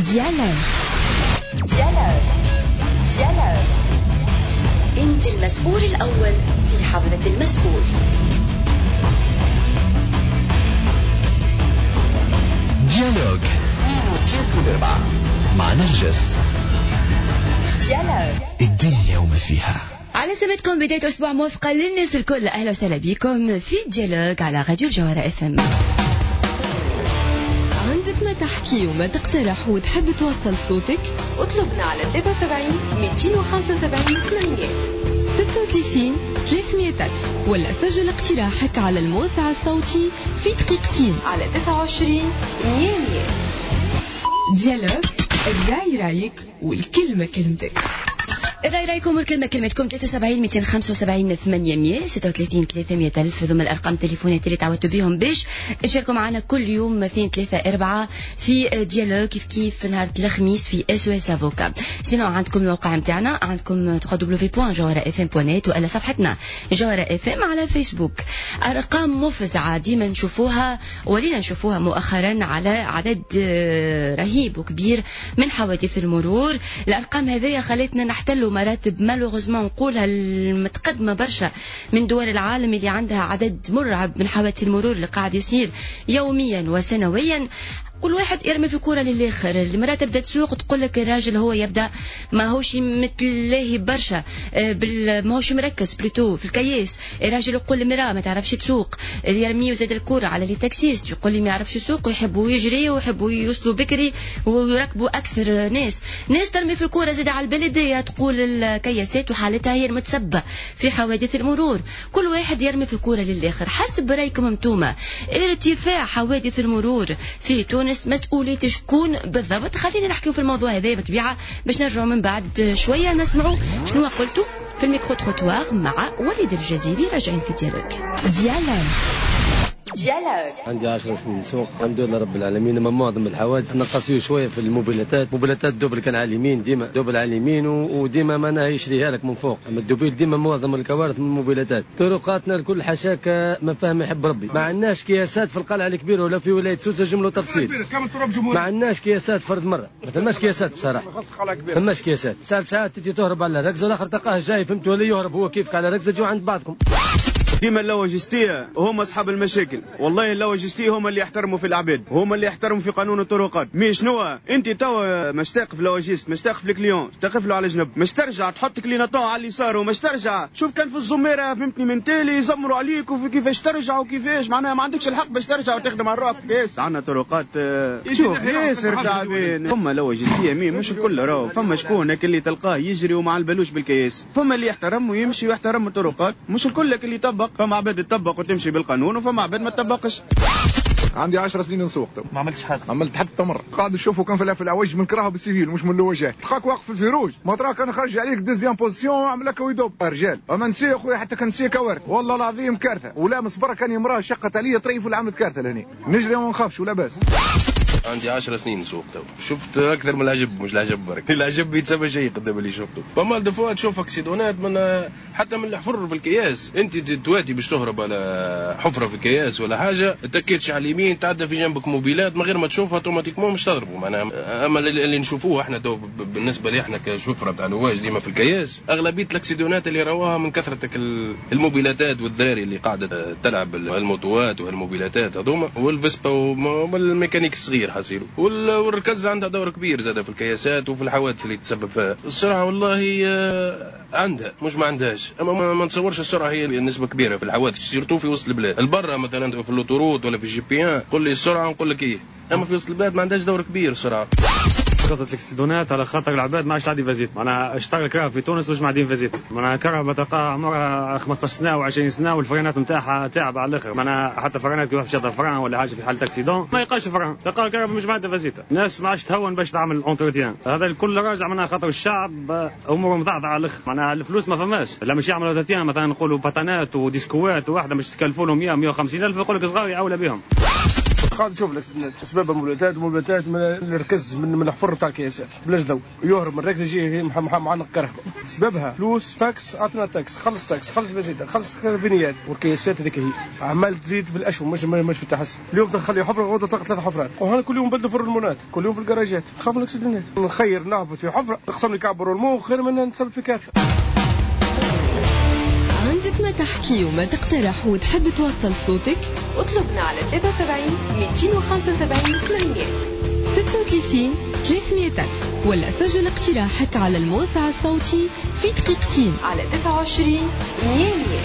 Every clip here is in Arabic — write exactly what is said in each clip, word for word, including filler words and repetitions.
ديالوج ديالوج ديالوج. أنت المسؤول الأول في حضرة المسؤول. ديالوج ثلاثة وأربعة مع نرجس. ديالوج الدنيا وما فيها. على سمتكم بداية أسبوع موفقة للناس الكل. أهلا وسهلا بكم في ديالوج على راديو الجوهرة اف ام. عندك ما تحكي وما تقترح وتحب توصل صوتك؟ اطلبنا على ثلاثة وسبعين مئتين وخمسة وسبعين ثمانمئة ستة وثلاثين ثلاثمئة ولا سجل اقتراحك على الموسع الصوتي في دقيقتين على تسعة وعشرين مئة مئة. ديالوج، الراي رايك والكلمة كلمتك. الرأي رايكم والكلمة كلمتكم. ثلاثة وسبعين مئتين وخمسة وسبعين ثمانمئة ستة وثلاثين ثلاثمئة ألف ذم الأرقام تليفونات اللي تعودتوا بهم باش تشاركوا معنا كل يوم اثنين ثلاثة أربعة في ديالوج كيف كيف نهار الخميس في اس او اس افوكا. سينو عندكم الموقع نتاعنا، عندكم دبليو دبليو بوان جوهرة اف ام بوان نت ولا صفحتنا جوهرة اف ام على فيسبوك. أرقام مفزعة ديما نشوفوها ولينا نشوفوها مؤخرا على عدد رهيب وكبير من حوادث المرور. الأرقام هذه خلتنا نحتلوا مراتب مالوغوزمون نقولها المتقدمة برشا من دول العالم اللي عندها عدد مرعب من حوادث المرور اللي قاعد يصير يوميا وسنويا. كل واحد يرمي في كورة للآخر. المرأة تبدأ تسوق تقول لك الراجل هو يبدأ ما هوش متلاهي برشا بال ما هوش مركز بلوتو في الكياس. الراجل يقول المرأة ما تعرفش تسوق، يرميه زاد الكورة على لي تاكسيست يقول لي ما يعرفش يسوق ويحبوا يجري ويحبوا يوصلوا بكري ويركبوا أكثر ناس. ناس ترمي في الكورة زاد على البلدية تقول الكياسات وحالتها هي المتسبة في حوادث المرور. كل واحد يرمي في كورة للآخر. حسب رأيكم انتوما ارتفاع حوادث المرور في تونس مسؤولية شكون بالضبط؟ خلينا نحكيو في الموضوع هذا بطبيعة باش نرجعوا من بعد شوية نسمعوا شنو قلتوا في الميكرو تروتوار مع وليد الجزيري. راجعين في ديالوج ديالوج ديالوج. عندي عشر سنين سوق الحمد لله رب العالمين. اما معظم الحوادث نقصيو شويه في الموبيلاتات. موبيلاتات دوبل كان على اليمين ديما دوبل على اليمين وديما ما يشريها لك من فوق. اما الدوبيل ديما معظم الكوارث من الموبيلاتات. طرقاتنا الكل حشاك ما فاهم يحب ربي. ما عندناش قياسات في القلعه الكبيره ولا في ولايه سوسه جمله تفصيل. ما عندناش قياسات فرد مره. ما ثماش قياسات بصراحه. ما ثماش قياسات. ساعات ساعات تجي تهرب على ركزه الاخر تلقاه جاي فهمت ولا يهرب هو كيفك على ركزه جو عند بعضكم. ديما اللوجستية هم أصحاب المشاكل. والله اللوجستية هم اللي يحترموا في العباد، هم اللي يحترموا في قانون الطرقات. مي شنو أنت توا مش تقف لوجيست، مش تقف الكليون، تقف له على جنب، مش ترجع تحط كليناتون على اليسار ومش ترجع. شوف كان في الزميرة فهمتني من تالي يزمروا عليك وفي كيفاش ترجع وكيفاش معناها ما عندكش الحق باش ترجع وتخدم على الروف. ياس عندنا طرقات شوف ياسر تعبين. هم لوجستية مي مش الكل راهو. فما شكون اللي تلقاه يجري ومع البلوش بالكياس. فما اللي يحترم ويمشي ويحترم الطرقات. مش الكل اللي يطبق. فما عباد تطبق وتمشي بالقانون وفما عباد ما تطبقش. عندي عشر سنين نسوق تو. ما عملتش حاجه. عملت حتى تمر. قاعد نشوفه كان في العواج من كراهه بالسيفيل مش من اللواجات. تلقاك واقف في الفيروج ما تراك انا خارج عليك دوزيام بوزيسيون عمل لك ويدوب رجال. اما نسي يا خويا حتى كان نسي كوارث والله العظيم كارثه. ولا مصبره كان يمراه شقت عليا طريف ولا عملت كارثه لهني. نجري وما نخافش ولا باس. عندي عشر سنين نسوق تو. شفت اكثر من العجب مش العجب برك. العجب يتسبى شيء قدام اللي شفته. فما دفوا تشوف اكسيدونات من حتى من الحفر في الكياس. انت تواتي باش تهرب على حفره في الكياس ولا حاجه تكيتش على اليمين تعدى في جنبك موبيلات من غير ما تشوفها اوتوماتيكمون مش تضربوا معناها. اما اللي نشوفوه احنا تو بالنسبه لي احنا كشفره تاع الواج ديما في الكياس اغلبيه الاكسيدونات اللي رواها من كثرتك الموبيلاتات والذراري اللي قاعده تلعب الموتوات والموبيلاتات هذوما والفيسبا والميكانيك الصغير حصيروا. والركز عندها دور كبير زاد في الكياسات وفي الحوادث اللي تسبب فيها. السرعه والله عندها مش ما عندهاش. اما ما نتصورش السرعه هي نسبه كبيره في الحوادث سيرتو في وسط البلاد. البرة مثلا في اللوتوروت ولا في الجي بي ان قول لي السرعه نقول لك ايه. اما في وسط البلاد ما عندهاش دور كبير السرعه. قصة الاكسيدونات على خاطر العباد ما عادش عادي فازيت. معناها اشتغل كره في تونس مش معدين فازيت. معناها كره تلقاها عمرها خمسطاش سنه وعشرين سنه والفرينات نتاعها تعب على الاخر. معناها حتى فرينات كي واحد شاط فران ولا حاجه في حاله اكسيدون ما يلقاش فران تلقى كره مش معدين فازيت. الناس ما عادش تهون باش تعمل اونتروتيان. هذا الكل راجع معناها خاطر الشعب اموره مضعضعه على الاخر. معناها الفلوس ما فماش. لا مش يعملوا اونتروتيان مثلا نقولوا باتانات وديسكوات وواحده مش تكلفوا لهم مئة مئة وخمسين الف يقول لك صغار اولى بهم. قاعد نشوف الاكسدونات اسباب المولاتات المولاتات من الركز من من الحفر تاع الكياسات بلاش ضوء يهرب من الركز يجي معنا كرهبه سببها فلوس تاكس عطنا تاكس خلص تاكس خلص فيزيتا خلص فينيات والكياسات هذيك هي عمال تزيد في الاشهر مش مش في التحسن اليوم تخلي حفره غدا تلقى ثلاث حفرات وهنا كل يوم بدلوا في الرمونات كل يوم في الكراجات تخاف من الاكسدونات نخير نهبط في حفره تقسم لي كعبر المخ خير من نسبب في كارثه. عندك ما تحكي وما تقترح وتحب توصل صوتك اطلبنا على ثلاثة وسبعين مئتين وخمسة وسبعين ثمانمئة ستة وثلاثين ثلاثمئة ألف ولا سجل اقتراحك على الموسع الصوتي في دقيقتين على تسعة وعشرين مئة.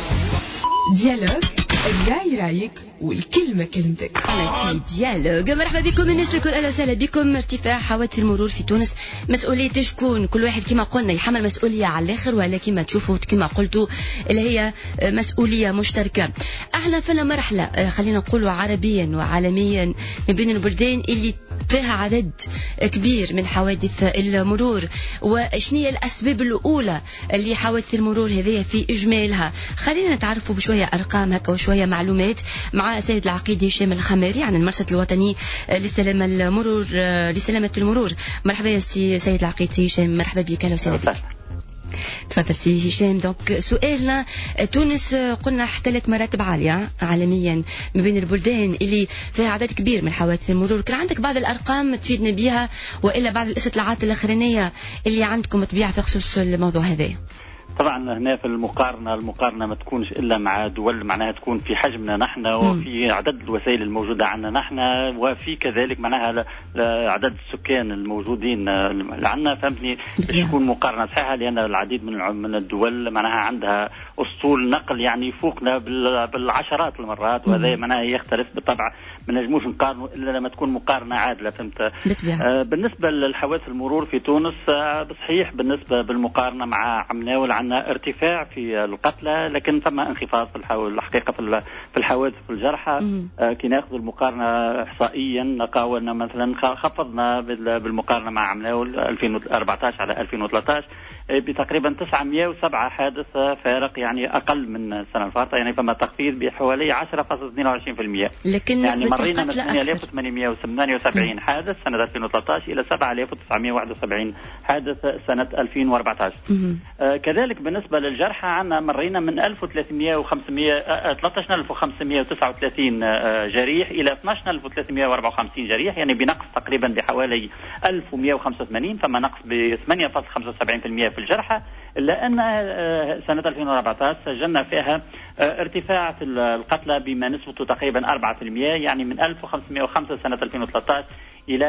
ديالوج الرأي رايك والكلمة كلمتك. في ديالوج مرحبا بكم الناس الكل، اهلا وسهلا بكم. ارتفاع حوادث المرور في تونس مسؤولية شكون؟ كل واحد كما قلنا يحمل مسؤولية على الاخر، ولا كما تشوفوا كما قلتوا اللي هي مسؤولية مشتركة. احنا فينا مرحلة خلينا نقولوا عربيا وعالميا من بين البلدان اللي فيها عدد كبير من حوادث المرور، وشنية الأسباب الأولى اللي حوادث المرور هذه في إجمالها. خلينا نتعرفوا بشوية أرقام هكا وشوية معلومات مع سيد العقيد هشام الخماري عن المرصد الوطني لسلامة المرور لسلامة المرور. مرحبا يا سيد العقيد سي هشام، مرحبا بك، أهلا وسهلا بك. تفضل سي هشام. دونك سؤالنا، تونس قلنا احتلت مراتب عالية عالميا من بين البلدان اللي فيها عدد كبير من حوادث المرور. كان عندك بعض الأرقام تفيدنا بها وإلا بعض الاستطلاعات الأخرانية اللي عندكم تبيع في خصوص الموضوع هذا؟ طبعا هنا في المقارنة المقارنة ما تكونش إلا مع دول معناها تكون في حجمنا نحن وفي عدد الوسائل الموجودة عندنا نحن وفي كذلك معناها عدد السكان الموجودين عندنا، فهمتني؟ باش تكون مقارنة صحيحة، لأن العديد من من الدول معناها عندها أسطول نقل يعني فوقنا بالعشرات المرات، وهذا معناها يختلف بالطبع. ما نجموش نقارنوا الا لما تكون مقارنه عادله، فهمت؟ آه بالنسبه للحوادث المرور في تونس آه بصحيح بالنسبه بالمقارنه مع عمناول عندنا ارتفاع في القتلى، لكن ثم انخفاض في الحقيقه في في الحوادث في الجرحى. آه كي ناخذ المقارنه احصائيا نلقاو ان مثلا خفضنا بالمقارنه مع عمناول ألفين وأربعة عشر على ألفين وثلاثة عشر بتقريبا تسعمئة وسبعة حادث فارق، يعني اقل من السنه الفارطه، يعني فما تخفيض بحوالي عشرة فاصلة اثنين وعشرين بالمئة. لكن يعني مرينا من ثمانية آلاف وثمانمئة وثمانية وسبعين حادث سنة ألفين وثلاثة عشر إلى سبعة آلاف وتسعمئة وواحد وسبعين حادث سنة ألفين وأربعة عشر. آه كذلك بالنسبة للجرحى عنا مرينا من ألف وثلاثمئة وخمسمئة ثلاثة عشر ألف وخمسمئة وتسعة وثلاثين آه جريح إلى اثني عشر ألف وثلاثمئة وأربعة وخمسين جريح، يعني بنقص تقريبا بحوالي ألف ومئة وخمسة وثمانين، فما نقص ب ثمانية فاصلة خمسة وسبعين بالمئة في الجرحى. إلا أن سنة ألفين وأربعة عشر سجلنا فيها ارتفاع في القتلى بما نسبته تقريبا أربعة بالمئة، يعني من ألف وخمسمئة وخمسة سنة ألفين وثلاثة عشر إلى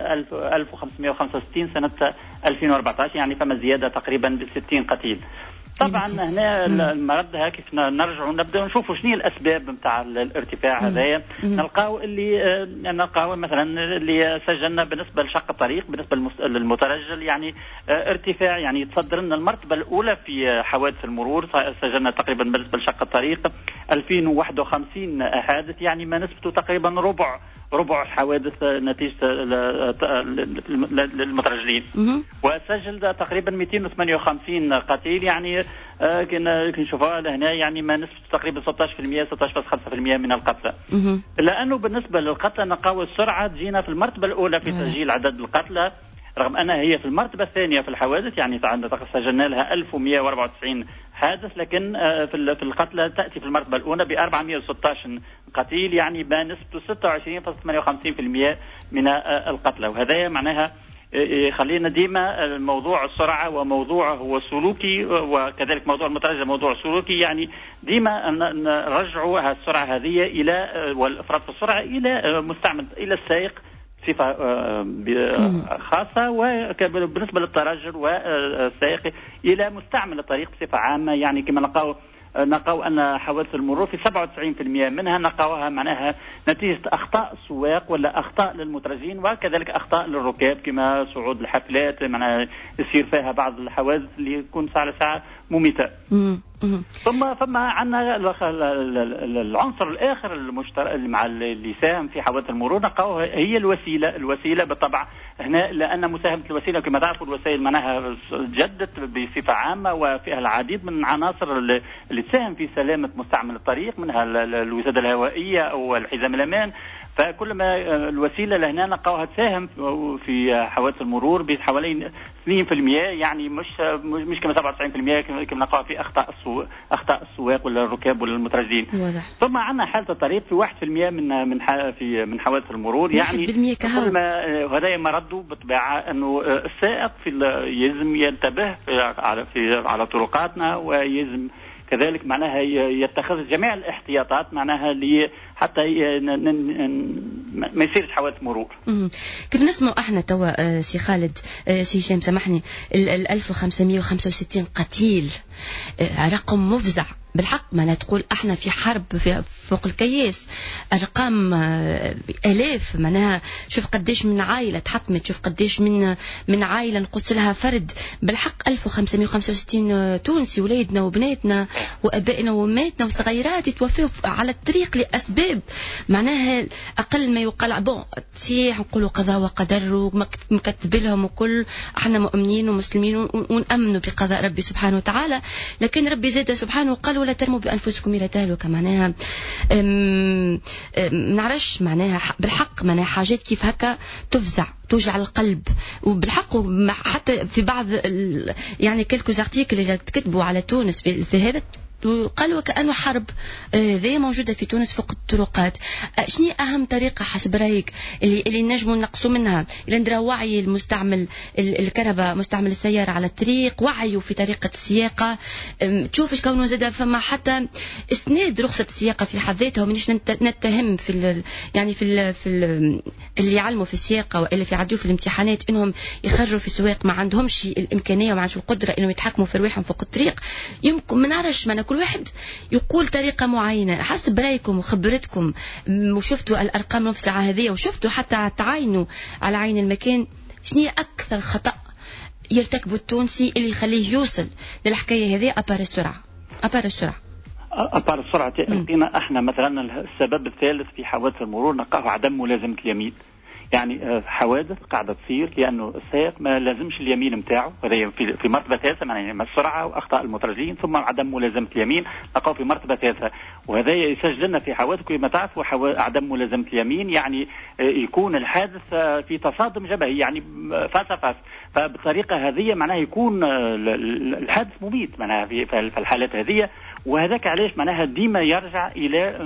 ألف وخمسمئة وخمسة وستين سنة ألفين وأربعة عشر، يعني فما زيادة تقريبا بستين قتيل. طبعا هنا المرد كيف نرجع نبدا نشوفوا شنو الاسباب نتاع الارتفاع هذايا. نلقاو اللي نلقاو مثلا اللي سجلنا بالنسبه لشق الطريق بالنسبه للمترجل، يعني ارتفاع يعني تصدر لنا المرتبه الاولى في حوادث المرور. سجلنا تقريبا بالنسبه لشق الطريق ألفين وواحد وخمسين حادث، يعني ما نسبته تقريبا ربع ربع حوادث نتيجه للمترجلين. وسجل تقريبا مئتين وثمانية وخمسين قتيل، يعني آه كنا نشوفها لهنا يعني ما نسبة تقريبا ستة عشر بالمئة ستة عشر فاصلة خمسة بالمئة من القتلى. لأنه بالنسبة للقتلى نلقاو السرعة تجينا في المرتبة الأولى في تسجيل عدد القتلى، رغم أنها هي في المرتبة الثانية في الحوادث، يعني سجلنا لها ألف ومئة وأربعة وتسعين حادث، لكن آه في في القتلى تأتي في المرتبة الأولى ب أربعمئة وستة عشر قتيل، يعني ما نسبته ستة وعشرين فاصلة ثمانية وخمسين بالمئة من آه القتلى. وهذا معناها خلينا ديما موضوع السرعة وموضوع هو سلوكي، وكذلك موضوع المترجل موضوع سلوكي، يعني ديما نرجعوا السرعة هذه إلى والإفراط في السرعة إلى مستعمل إلى السائق صفة خاصة، وبالنسبة للترجل والسائق إلى مستعمل الطريق بصفة عامة. يعني كما نلقاو نلقاو أن حوادث المرور في سبعة وتسعين بالمئة منها نلقاوها معناها نتيجة أخطاء السواق ولا أخطاء للمترجين، وكذلك أخطاء للركاب كما صعود الحافلات معناها يصير فيها بعض الحوادث اللي يكون ساعة لساعة مميتة. ثم ثم عندنا العنصر الآخر المشترك مع اللي ساهم في حوادث المرور نلقاوه هي الوسيلة. الوسيلة بالطبع هنا لأن مساهمة الوسيلة كما تعرفوا الوسائل معناها جدت بصفة عامة وفيها العديد من العناصر اللي تساهم في سلامة مستعمل الطريق، منها الوسادة الهوائية أو الحزام الأمان. فكل ما الوسيله لهنا نلقاوها تساهم في حوادث المرور بحوالي اثنين بالمئة، يعني مش مش كما سبعة وتسعين بالمئة كما نلقاها في اخطاء السوق اخطاء السواق ولا الركاب ولا المترجلين. ثم عندنا حاله الطريق في واحد بالمئة من من في من حوادث المرور، يعني كل ما هذا مرده بالطبيعه انه السائق في يلزم ينتبه في على في على طرقاتنا، ويلزم كذلك معناها يتخذ جميع الاحتياطات معناها لي حتى ما يصيرش حوادث مرور. كيف نسمعوا احنا توا سي خالد سي هشام سامحني ال ألف وخمسمئة وخمسة وستين قتيل، رقم مفزع بالحق. ما تقول احنا في حرب في فوق الكياس، ارقام الاف، معناها شوف قديش من عائله تحطمت، شوف قديش من من عائله نقص لها فرد. بالحق ألف وخمسمئة وخمسة وستين تونسي، ولادنا وبناتنا وابائنا واماتنا وصغيرات يتوفوا على الطريق لاسباب معناها اقل ما يقال بون تسيح نقولوا قضاء وقدر ومكتب لهم وكل، احنا مؤمنين ومسلمين ونامنوا بقضاء ربي سبحانه وتعالى، لكن ربي زاد سبحانه وقال ولا ترموا بانفسكم الى تهلكه. معناها نعرفش معناها بالحق معناها حاجات كيف هكا تفزع توجع القلب. وبالحق حتى في بعض يعني كلكو ارتيكل اللي تكتبوا على تونس في, في هذا قالوا كأنه حرب ذي موجودة في تونس فوق الطرقات. شنو أهم طريقة حسب رأيك اللي اللي نجموا نقصوا منها إلى ندير وعي المستعمل الكربة مستعمل السيارة على الطريق، وعيه في طريقة السياقة، تشوفش كونه زاد فما حتى اسناد رخصة السياقة في حد ذاتها، ومنش نتهم في ال يعني في ال في ال اللي يعلموا في السياقة وإلا في عدوا في الامتحانات إنهم يخرجوا في سواق ما عندهمش الإمكانية وما عندهمش القدرة إنهم يتحكموا في رواحهم فوق الطريق. يمكن ما نعرفش ما كل واحد يقول طريقة معينة حسب رأيكم وخبرتكم، وشفتوا الأرقام المفزعة هذه وشفتوا حتى تعاينوا على عين المكان. شنو أكثر خطأ يرتكبه التونسي اللي يخليه يوصل للحكاية هذه أبار السرعة؟ أبار السرعة أبار السرعة لقينا احنا مثلا السبب الثالث في حوادث المرور نلقاه عدم ملازمة اليمين. يعني حوادث قاعدة تصير لأنه السائق ما لازمش اليمين متاعه، هذا في في مرتبة ثالثة يعني السرعة وأخطاء المترجلين، ثم عدم ملازمة اليمين نلقاه في مرتبة ثالثة، وهذا يسجل لنا في حوادث كما تعرفوا عدم ملازمة اليمين يعني يكون الحادث في تصادم جبهي يعني فاس فاس، فبالطريقة هذه معناها يكون الحادث مميت معناها في الحالات هذه. وهذاك علاش معناها ديما يرجع الى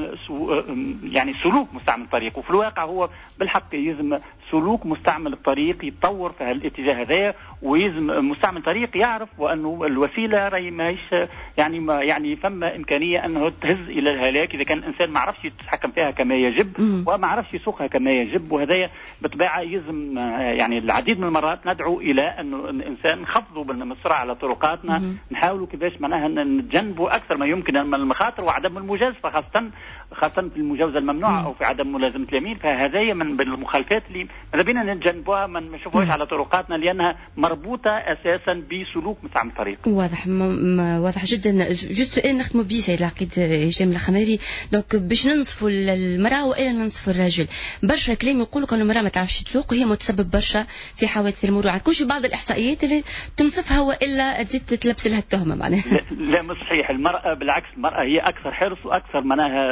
يعني سلوك مستعمل الطريق، وفي الواقع هو بالحق يلزم سلوك مستعمل الطريق يتطور في هالاتجاه هذا، ويلزم مستعمل الطريق يعرف وانه الوسيله راهي ماهيش يعني ما يعني فما امكانيه انه تهز الى الهلاك اذا كان الانسان ما عرفش يتحكم فيها كما يجب وما عرفش يسوقها كما يجب. وهذا بالطبيعه يلزم يعني العديد من المرات ندعو الى انه الانسان نخفضوا بالسرعه على طرقاتنا، نحاولوا كيفاش معناها نتجنبوا اكثر ما يمكن من المخاطر وعدم المجازفه، خاصه خاصه في المجاوزه الممنوعه او في عدم ملازمه اليمين. فهذا من المخالفات اللي ماذا بينا نتجنبوها ما نشوفوهاش على طرقاتنا لانها مربوطه اساسا بسلوك مستعمل الطريق. واضح واضح جدا. جوست سؤال نختموا به سيد العقيد هشام الخماري، دونك باش ننصفوا المراه والا ننصفوا الرجل. برشا كلام يقولوا كأن المراه ما تعرفش تسوق وهي متسبب برشا في حوادث المرور، عندكم شي بعض الاحصائيات اللي تنصفها والا تزيد تلبس لها التهمه معناها؟ لا, لا مش صحيح. المراه بالعكس المراه هي اكثر حرص واكثر معناها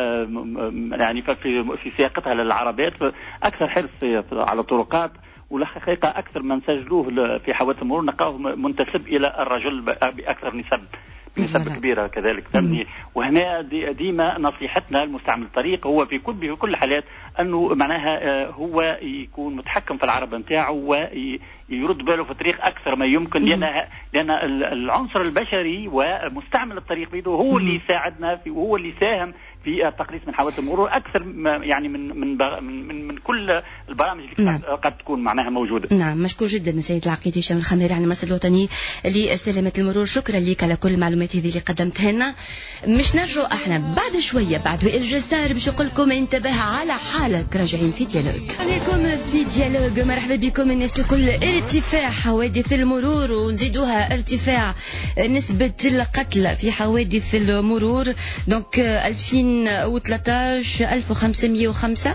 يعني في في سياقتها للعربات اكثر حرص على الطرقات، والحقيقه اكثر من سجلوه في حوادث المرور نلقاه منتسب الى الرجل باكثر نسب نسب كبيره كذلك فهمني. وهنا دي ديما نصيحتنا لمستعمل الطريق هو في كل في كل الحالات انه معناها هو يكون متحكم في العربه نتاعو ويرد باله في الطريق اكثر ما يمكن، لان لان العنصر البشري ومستعمل الطريق بيده هو اللي يساعدنا في وهو اللي يساهم في التقليص من حوادث المرور اكثر يعني من من من, من كل البرامج اللي نعم. قد تكون معناها موجوده. نعم مشكور جدا سيد العقيد هشام الخماري عن المرصد الوطني لسلامه المرور. شكرا لك على كل المعلومات هذه اللي قدمتها لنا. مش نرجعوا احنا بعد شويه بعد وائل جسار باش يقول لكم انتبه على حالك. راجعين في ديالوج عليكم في ديالوج. مرحبا بكم الناس الكل. ارتفاع حوادث المرور ونزيدوها ارتفاع نسبه القتلى في حوادث المرور. دونك ألفين وثلاثة عشر ألف وخمسمئة وخمسة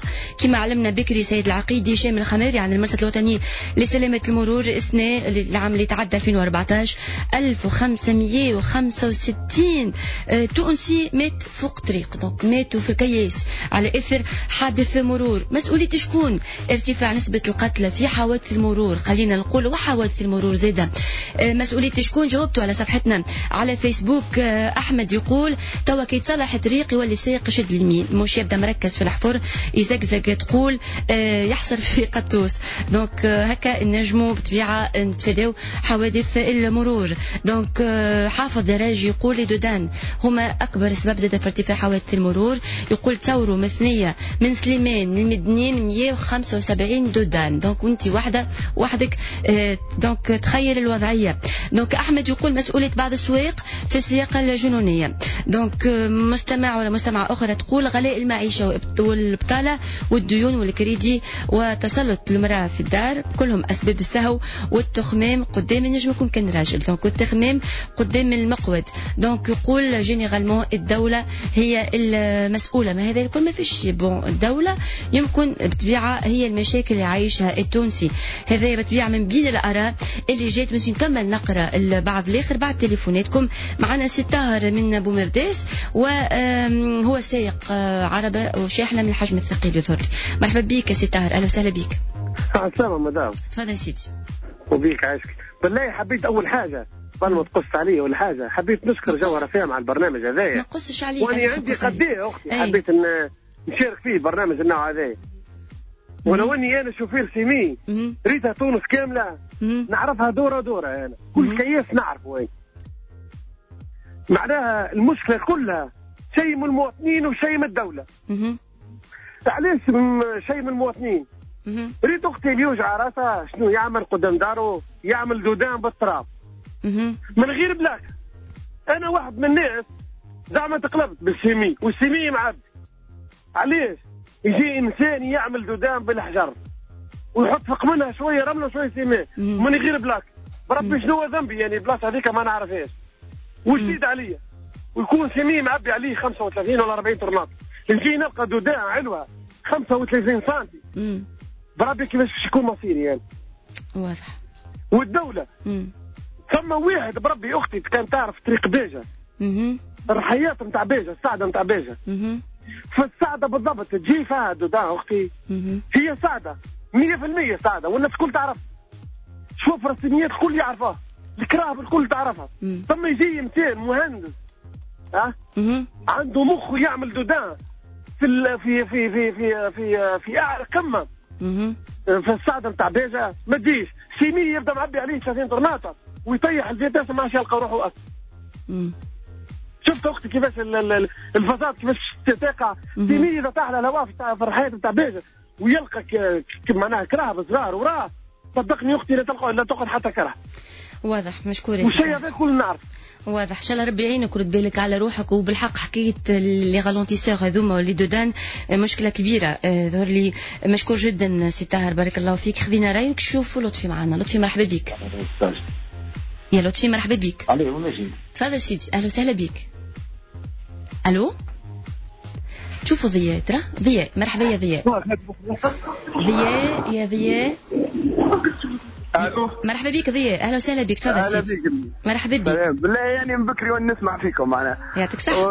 كما علمنا بكري سيد العقيدي هشام الخماري عن المرصد الوطني لسلامة المرور السنة العام اللي تعدى ألفين وأربعطاش ألف وخمسمية وخمسة وستين تونسي مات فوق طريق، دونك ماتوا في الكياس على إثر حادث مرور. مسؤولية شكون؟ ارتفاع نسبة القتلى في حوادث المرور، خلينا نقول وحوادث المرور زادة. مسؤولية شكون؟ جاوبتوا على صفحتنا على فيسبوك. أحمد يقول توا كي تصلح طريق يولي السائق يشد اليمين، مش يبدا مركز في الحفر يزقزق، تقول يحصر في قطوس. دونك هكا نجموا بطبيعة نتفاداو حوادث المرور. دونك حافظ دراج يقول لي دودان هما أكبر سبب زاد في ارتفاع حوادث المرور. يقول تصوروا مثنية من سليمان للمدنين مية وخمسة وسبعين دودان، دونك وانتي وحدة وحدك. دونك تخيل الوضعية. دونك أحمد يقول مسؤولية بعض السواق في السياقة الجنونية. دونك مستمع ولا مستمع أخرى تقول غلاء المعيشة والبطالة والديون والكريدي وتسلط المرأة في الدار كلهم أسباب السهو والتخمام قدام النجم يكون كان راجل. دونك التخمام قدام المقود. دونك يقول جينيرالمون الدولة هي المسؤولة، ما هذا يكون ما فيش بون. الدولة يمكن بطبيعة هي المشاكل اللي عايشها التونسي، هذا بطبيعة من بين الآراء اللي جات. بس نكمل نقرأ بعض الآخر بعد تليفوناتكم. معنا ستار من بومرداس وهو سائق عربة وشاحنة من الحجم الثقيل يظهر. مرحبا بك يا ستار، أهلا وسهلا بك. السلام مدام. تفضل سيدي. وبيك عايشك. بالله حبيت أول حاجة قبل ما تقص علي ولا حاجة حبيت نشكر جوهرة فيها مع البرنامج هذايا. ما قصش عليك. وأنا عندي قديه أختي أي. حبيت إن نشارك فيه برنامج النوع هذايا. ولو اني انا شوفير سيمي ريتها تونس كامله نعرفها دوره دوره انا يعني. كل كياس نعرف وين معناها. المشكله كلها شيء من المواطنين وشيء من الدوله. علاش شيء من المواطنين؟ ريت اختي اللي يوجع راسها شنو يعمل قدام داره؟ يعمل دودان بالتراب من غير بلاك. انا واحد من الناس زعما تقلبت بالسيمي والسيمي معبي. علاش؟ يجي انسان يعمل دودان بالحجر ويحط فوق منها شويه رمله وشويه سيمان من غير بلاك. بربي شنو هو ذنبي يعني البلاصه هذيك ما نعرفهاش وجديد عليا ويكون سيمي معبي عليه خمسة وثلاثين ولا أربعين طرناط. نجي نلقى دودان علوه خمسة وثلاثين سنتي. بربي كيفاش يكون مصيري يعني. واضح. والدوله ثم واحد بربي اختي كان تعرف طريق بيجه الرحيات نتاع بيجه السعده نتاع بيجه. فالسعده بالضبط تجي فيها دودان اختي هي سعده مية في المية سعده والناس الكل تعرف. شوف الرسميات الكل يعرفها الكراهب الكل تعرفها. ثم يجي انسان مهندس ها أه؟ عنده مخ يعمل دودان في في في في في في في اعلى قمه في السعده نتاع بيجه ما تجيش سيمي يبدا معبي عليه ثلاثين طرناطه ويطيح الفيتاس ما عادش يلقى روحه اصلا. شفت اختي كيفاش الفساد كيفاش تقع. سيمي اذا طاح الهواء في الحياه نتاع بيجه ويلقى معناها كراهب صغار وراه صدقني اختي لا تلقى لا تقعد حتى كره. واضح مشكور يا سيدي. والشيء هذا كل نعرف. واضح. ان شاء الله ربي يعينك ورد بالك على روحك. وبالحق حكايه لي غالونتيسور هذوما واللي دودان مشكله كبيره ظهر لي. مشكور جدا سي طاهر بارك الله فيك. خذينا رايك. شوفوا لطفي معنا. لطفي مرحبا بك. يا لطفي مرحبا بك. تفضل سيدي. اهلا وسهلا بك. الو شوفوا ضياء ترى ضياء مرحبا يا ضياء. ضياء يا ضياء مرحبا بك ضياء. اهلا وسهلا بك. تفضل سيدي. مرحبا بك. بالله يعني نبكري ونسمع فيكم معناها. يعطيك الصحة.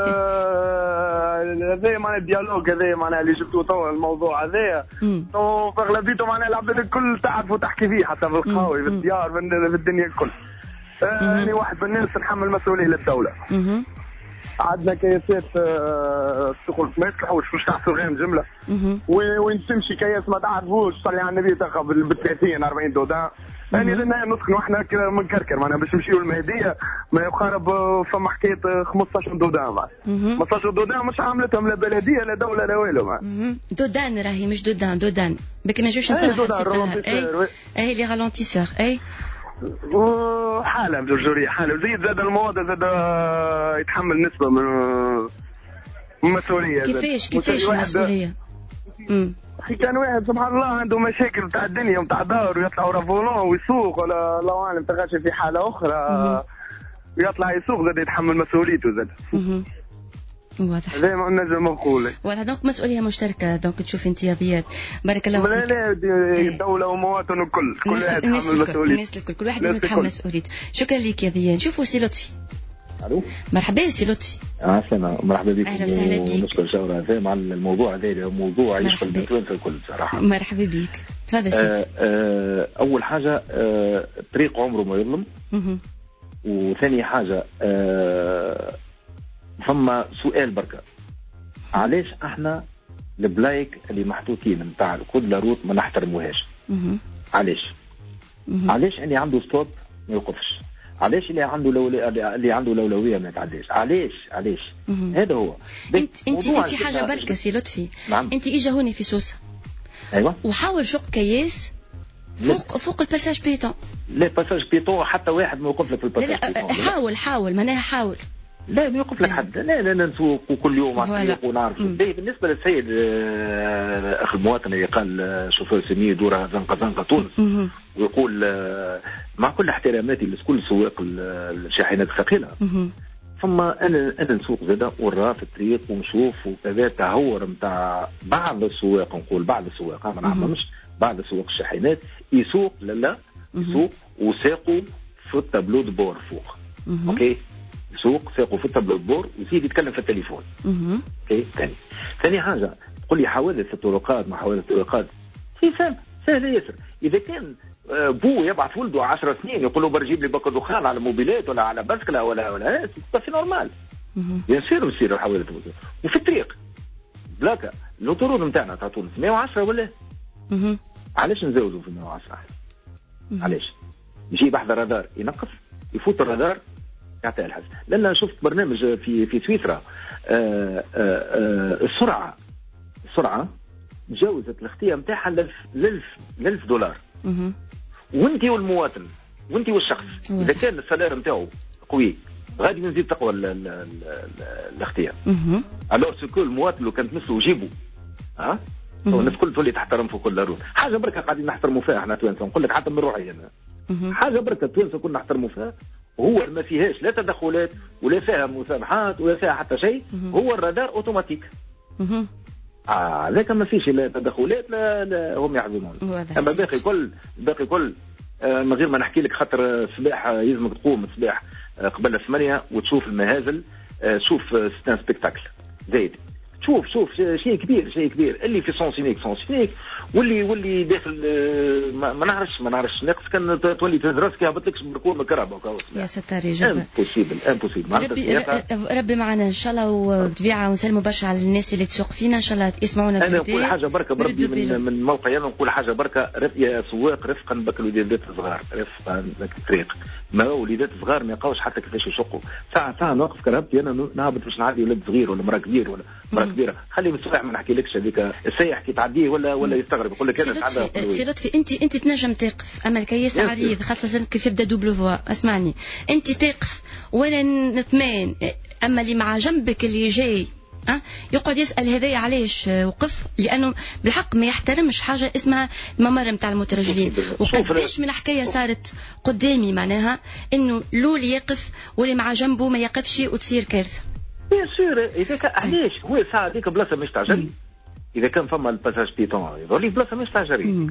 هذا معناها الديالوج هذا معناها اللي جبتوا توا الموضوع هذايا وفي اغلبيته معناها العباد الكل تعرف وتحكي فيه حتى في القهاوي في الديار في الدنيا الكل. يعني واحد من الناس نحمل مسؤوليه للدوله. عندنا كياسات تقول ما يصلحوش مش تاع صغير جمله وين تمشي كياس ما تعرفوش صلي على النبي تلقى بال ثلاثين أربعين دودان. يعني لنا نسكنوا احنا من كركر معناها باش نمشيو المهديه ما يقارب فما حكايه خمسطاش دودان بعد. خمسطاش دودان مش عاملتهم لا بلديه لا دوله لا والو. دودان راهي مش دودان دودان بك ما نجوش نصلحها. اي اي لي غالونتيسور اي حالة بجورية حالة زيد زاد الموضة زاد يتحمل نسبة من المسؤولية. كيفاش كيفاش المسؤولية؟ أخي كان واحد سبحان الله عنده مشاكل بتاع الدنيا وبتاع دار ويطلع ورا فولون ويسوق ولا الله أعلم تغاشى في حالة أخرى ويطلع يسوق زاد يتحمل مسؤوليته زاد. واضح. هذا ما نجم نقول. واضح. دونك مسؤوليه مشتركه. دونك تشوف انت يا ضياء. بارك الله فيك. لا لا الدوله ومواطن الكل. كل واحد يتحمل مسؤوليته. الناس الكل كل واحد لازم يتحمل مسؤوليته. شكرا لك يا ضياء. نشوفوا سي لطفي. الو مرحبا سي لطفي. عسلامة مرحبا بك. اهلا وسهلا بك. نشكر الجوله هذا مع الموضوع هذا موضوع يشغل التوانسه الكل صراحه. مرحبا بك. تفضل سيدي. آه آه اول حاجه آه الطريق عمره ما يظلم. اها. وثاني حاجه آه ثم سؤال بركه علاش احنا البلايك اللي محطوطين نتاع الكود لاروت ما نحترموهاش؟ اها. علاش؟ علاش اللي عنده ستوب ما يوقفش؟ علاش اللي عنده لولي... اللي عنده الاولويه ما يتعداش؟ علاش علاش هذا هو. انت انت انت حاجه بركه سي لطفي. نعم. انت اجا هوني في سوسه. ايوه. وحاول شق كياس فوق لا. فوق الباساج بيتون. لا باساج بيتون حتى واحد ما يوقف لك في الباساج لا لا بيتون. حاول حاول معناها حاول. لا ما يوقف لك حد. لا لا نسوق كل يوم على الطريق ونعرف. بالنسبه للسيد اخ المواطن اللي قال شوفير سميه دوره زنقه زنقه تونس ويقول مع كل احتراماتي لكل سواق الشاحنات الثقيله ثم انا انا نسوق زاده وراه في الطريق ونشوف وكذا تهور نتاع بعض السواق نقول بعض السواق ما نعرفهمش بعض سواق الشاحنات يسوق لا لا يسوق وساقوا في التابلو دو بور فوق. اوكي سوق ساقوا في التابلو بور ويزيد يتكلم في التليفون. اها. اوكي ثاني ثاني حاجه تقول لي حوادث الطرقات ما حوادث الطرقات في سهل سهل ياسر. اذا كان بو يبعث ولده عشر سنين يقول له برجيب لي باكو دخان على موبيلات ولا على بسكله ولا ولا في نورمال يصير يصير الحوادث. وفي الطريق بلاكا الاوتورود نتاعنا تاع تونس مئة وعشرة ولا اها. علاش نزودوا في مئة وعشرة؟ علاش يجي بحذا رادار ينقص يفوت الرادار يعطي الحس. لأن شفت برنامج في في سويسرا آآ آآ السرعة السرعة تجاوزت الاختيار نتاعها للف للف دولار. اها. وانت والمواطن وانت والشخص اذا كان السالير نتاعو قوي غادي نزيد تقوى الاختيار. اها. الو سكو المواطن لو كانت مثله جيبه ها الناس الكل تولي تحترم في كل لاروت. حاجه بركه قاعدين نحترموا فيها احنا توانسه نقول لك حتى من روحي انا حاجه بركه توانسه كنا نحترموا فيها هو ما فيهاش لا تدخلات ولا فيها مسامحات ولا فيها حتى شيء. هو الرادار اوتوماتيك. اها. اه لكن ما فيش لا تدخلات لا, لا هم يحزمون. اما باقي كل باقي كل آه من غير ما نحكي لك خاطر الصباح يلزمك تقوم الصباح آه قبل الثمانية وتشوف المهازل آه شوف ستان سبيكتاكل زايد شوف شوف شيء كبير شيء كبير اللي في سونسينيك سونسينيك واللي واللي داخل ما, ما نعرفش ما نعرفش ناقص كان تولي تدرس كي هبطلكش بركور من الكهرباء يا ستار يا جبل امبوسيبل امبوسيبل. ربي ربي معنا ان شاء الله وبطبيعه ونسلموا برشا على الناس اللي تسوق فينا ان شاء الله يسمعونا. انا نقول حاجه بركه بربي من, من موقعي انا نقول حاجه بركه يا سواق رفقا بك الوليدات الصغار رفقا بك الطريق ما وليدات صغار ما يلقاوش حتى كيفاش يشقوا ساعه ساعه نوقف كرهبتي انا نهبط باش نعدي ولد صغير ولا مراه كبير ولا مراه كبيره خلي بالصباح ما نحكيلكش هذيك السايح كي تعديه ولا ولا يستغرب يقول لك انا تعدى. سي لطفي انت انت تنجم تقف اما الكياس عريض خاصه كيف يبدا دوبل فوا اسمعني انت تقف ولا نثمان اما اللي مع جنبك اللي جاي أه؟ يقعد يسأل هذايا علاش وقف لأنه بالحق ما يحترمش حاجة اسمها ممر متاع المترجلين. وقداش من حكاية صارت قدامي معناها إنه لولي يقف واللي مع جنبه ما يقفش وتصير كارثة. بيان سور إذا كان علاش هو ساعة ديك بلاصة مش تعجبني إذا كان فما الباساج بيتون يظهر بلاصة مش تعجبني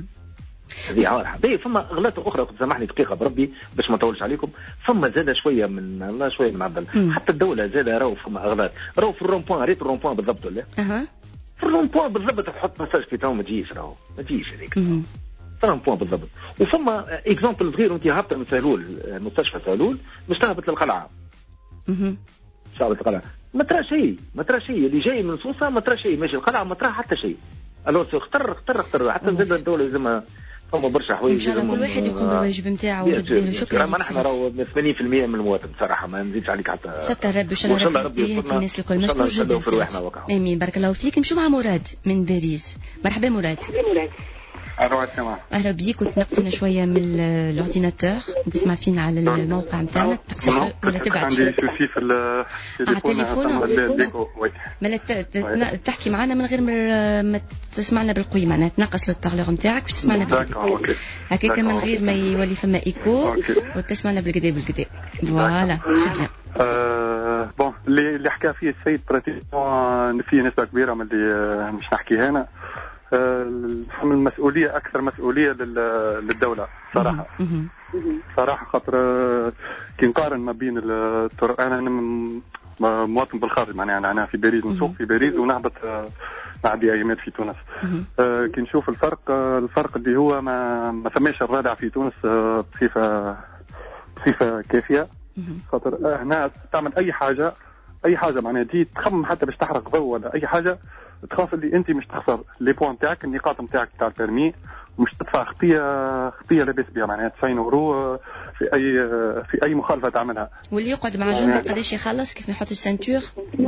هذه واضحة. باهي فما أغلاط أخرى سامحني دقيقة بربي باش ما نطولش عليكم. فما زاد شوية من لا شوية من عبد الله حتى الدولة زاد راهو فما أغلاط راهو في الرومبوان ريت الرومبوان بالضبط ولا؟ أها. في الرومبوان بالضبط تحط باساج بيتون ما تجيش راهو ما تجيش هذيك. في الرومبوان بالضبط. وفما إكزامبل صغير وأنت هابطة من سهلول مستشفى سهلول مش تهبط للقلعة. اها. شعبة القلعة ما ترى شيء ما ترى شيء اللي جاي من سوسة ما ترى شيء ماشي القلعة ما ترى حتى شيء. ألو اختر اختر اختر حتى زاد الدولة لازمها فما برشا حوايج. ان شاء الله كل واحد يقوم بالواجب نتاعو ويرد باله. شكرا. ما نحن راهو ثمانين بالمئة من المواطن صراحة ما نزيدش عليك حتى. ستر ربي ان شاء الله ربي يهدي الناس الكل. مشكور جدا. امين بارك الله فيك. نمشوا مع مراد من باريس. مرحبا مراد. اهلا بيك. وتنقصنا شويه من الاورديناتور تسمع فينا على الموقع نتاعنا تقصي ولا تبعد عندي سوسي في التليفون ما تحكي معنا من غير ما تسمعنا بالقوي معناها تنقص لو بارلور نتاعك باش تسمعنا بالقوي هكاك من غير ما يولي فما ايكو وتسمعنا بالقدا بالقدا. فوالا شكرا. أه بون اللي اللي حكى فيه السيد براتيكمون فيه نسبه كبيره من اللي مش نحكيها انا. نحمل المسؤوليه اكثر مسؤوليه للدوله صراحه. صراحه خاطر كي نقارن ما بين الطرق، انا مواطن بالخارج معناها انا في باريس، نسوق في باريس ونهبط نعدي ايامات في تونس. أه كي نشوف الفرق الفرق اللي هو ما ما ثماش الرادع في تونس بصفه بصفه كافيه. خاطر هنا تعمل اي حاجه اي حاجه معناها تجي تخمم حتى باش تحرق ضوء ولا اي حاجه، تخاف اللي انت مش تخسر لي بوان نتاعك، النقاط نتاعك تاع البيرمي، ومش تدفع خطيه خطيه لاباس بها معناها تسعين اورو في اي في اي مخالفه تعملها. واللي يقعد مع جنبه قداش يخلص كيف ما يحط السنتور؟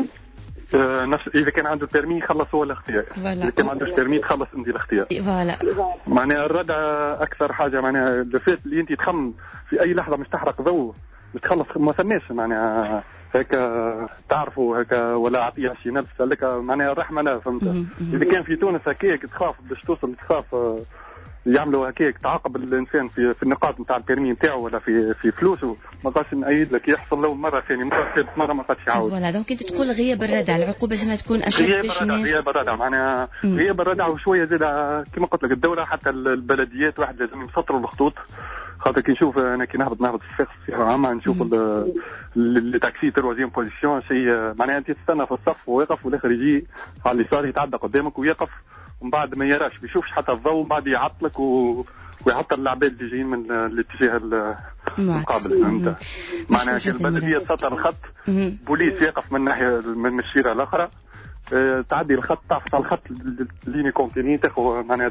آه نفس اذا كان عنده البيرمي يخلص هو الاختيار، اذا كان ما عندوش البيرمي تخلص انت الاختيار. فوالا معناها الردع اكثر حاجه معناها الفات اللي انت تخمم في اي لحظه مش تحرق ضوء مش تخلص ما ثماش معناها هكا تعرفوا هكا ولا عطيه شي نفس هكا معناها الرحمه لا فهمت. اذا كان في تونس هكاك تخاف باش توصل تخاف يعملوا هكاك تعاقب الانسان في في النقاط نتاع البيرمي نتاعو ولا في في فلوسه، ما قاش نأيد لك يحصل له مره ثانيه مره ثالث مره ما قادش يعاود. فوالا دونك انت تقول غياب الردع، العقوبه زعما تكون اشد باش الناس. غياب الردع معناها غياب الردع وشويه زاد كما قلت لك الدوله حتى البلديات واحد لازم يسطروا الخطوط. خاطر كي نشوف انا كي نهبط نهبط في الصفه عامه نشوف التاكسي تروازيام بوزيسيون شيء معناها انت تستنى في الصف ويقف والاخر يجي على اليسار يتعدى قدامك ويقف ومن بعد ما يراش بيشوفش حتى الضوء ومن بعد يعطلك و... ويعطل العباد اللي جايين من الاتجاه المقابل فهمت. معناها البلديه تسطر الخط، بوليس يقف من ناحيه من الشيره الاخرى، أه تعدي الخط تعفط على الخط ليني كونتيني تاخذ معناها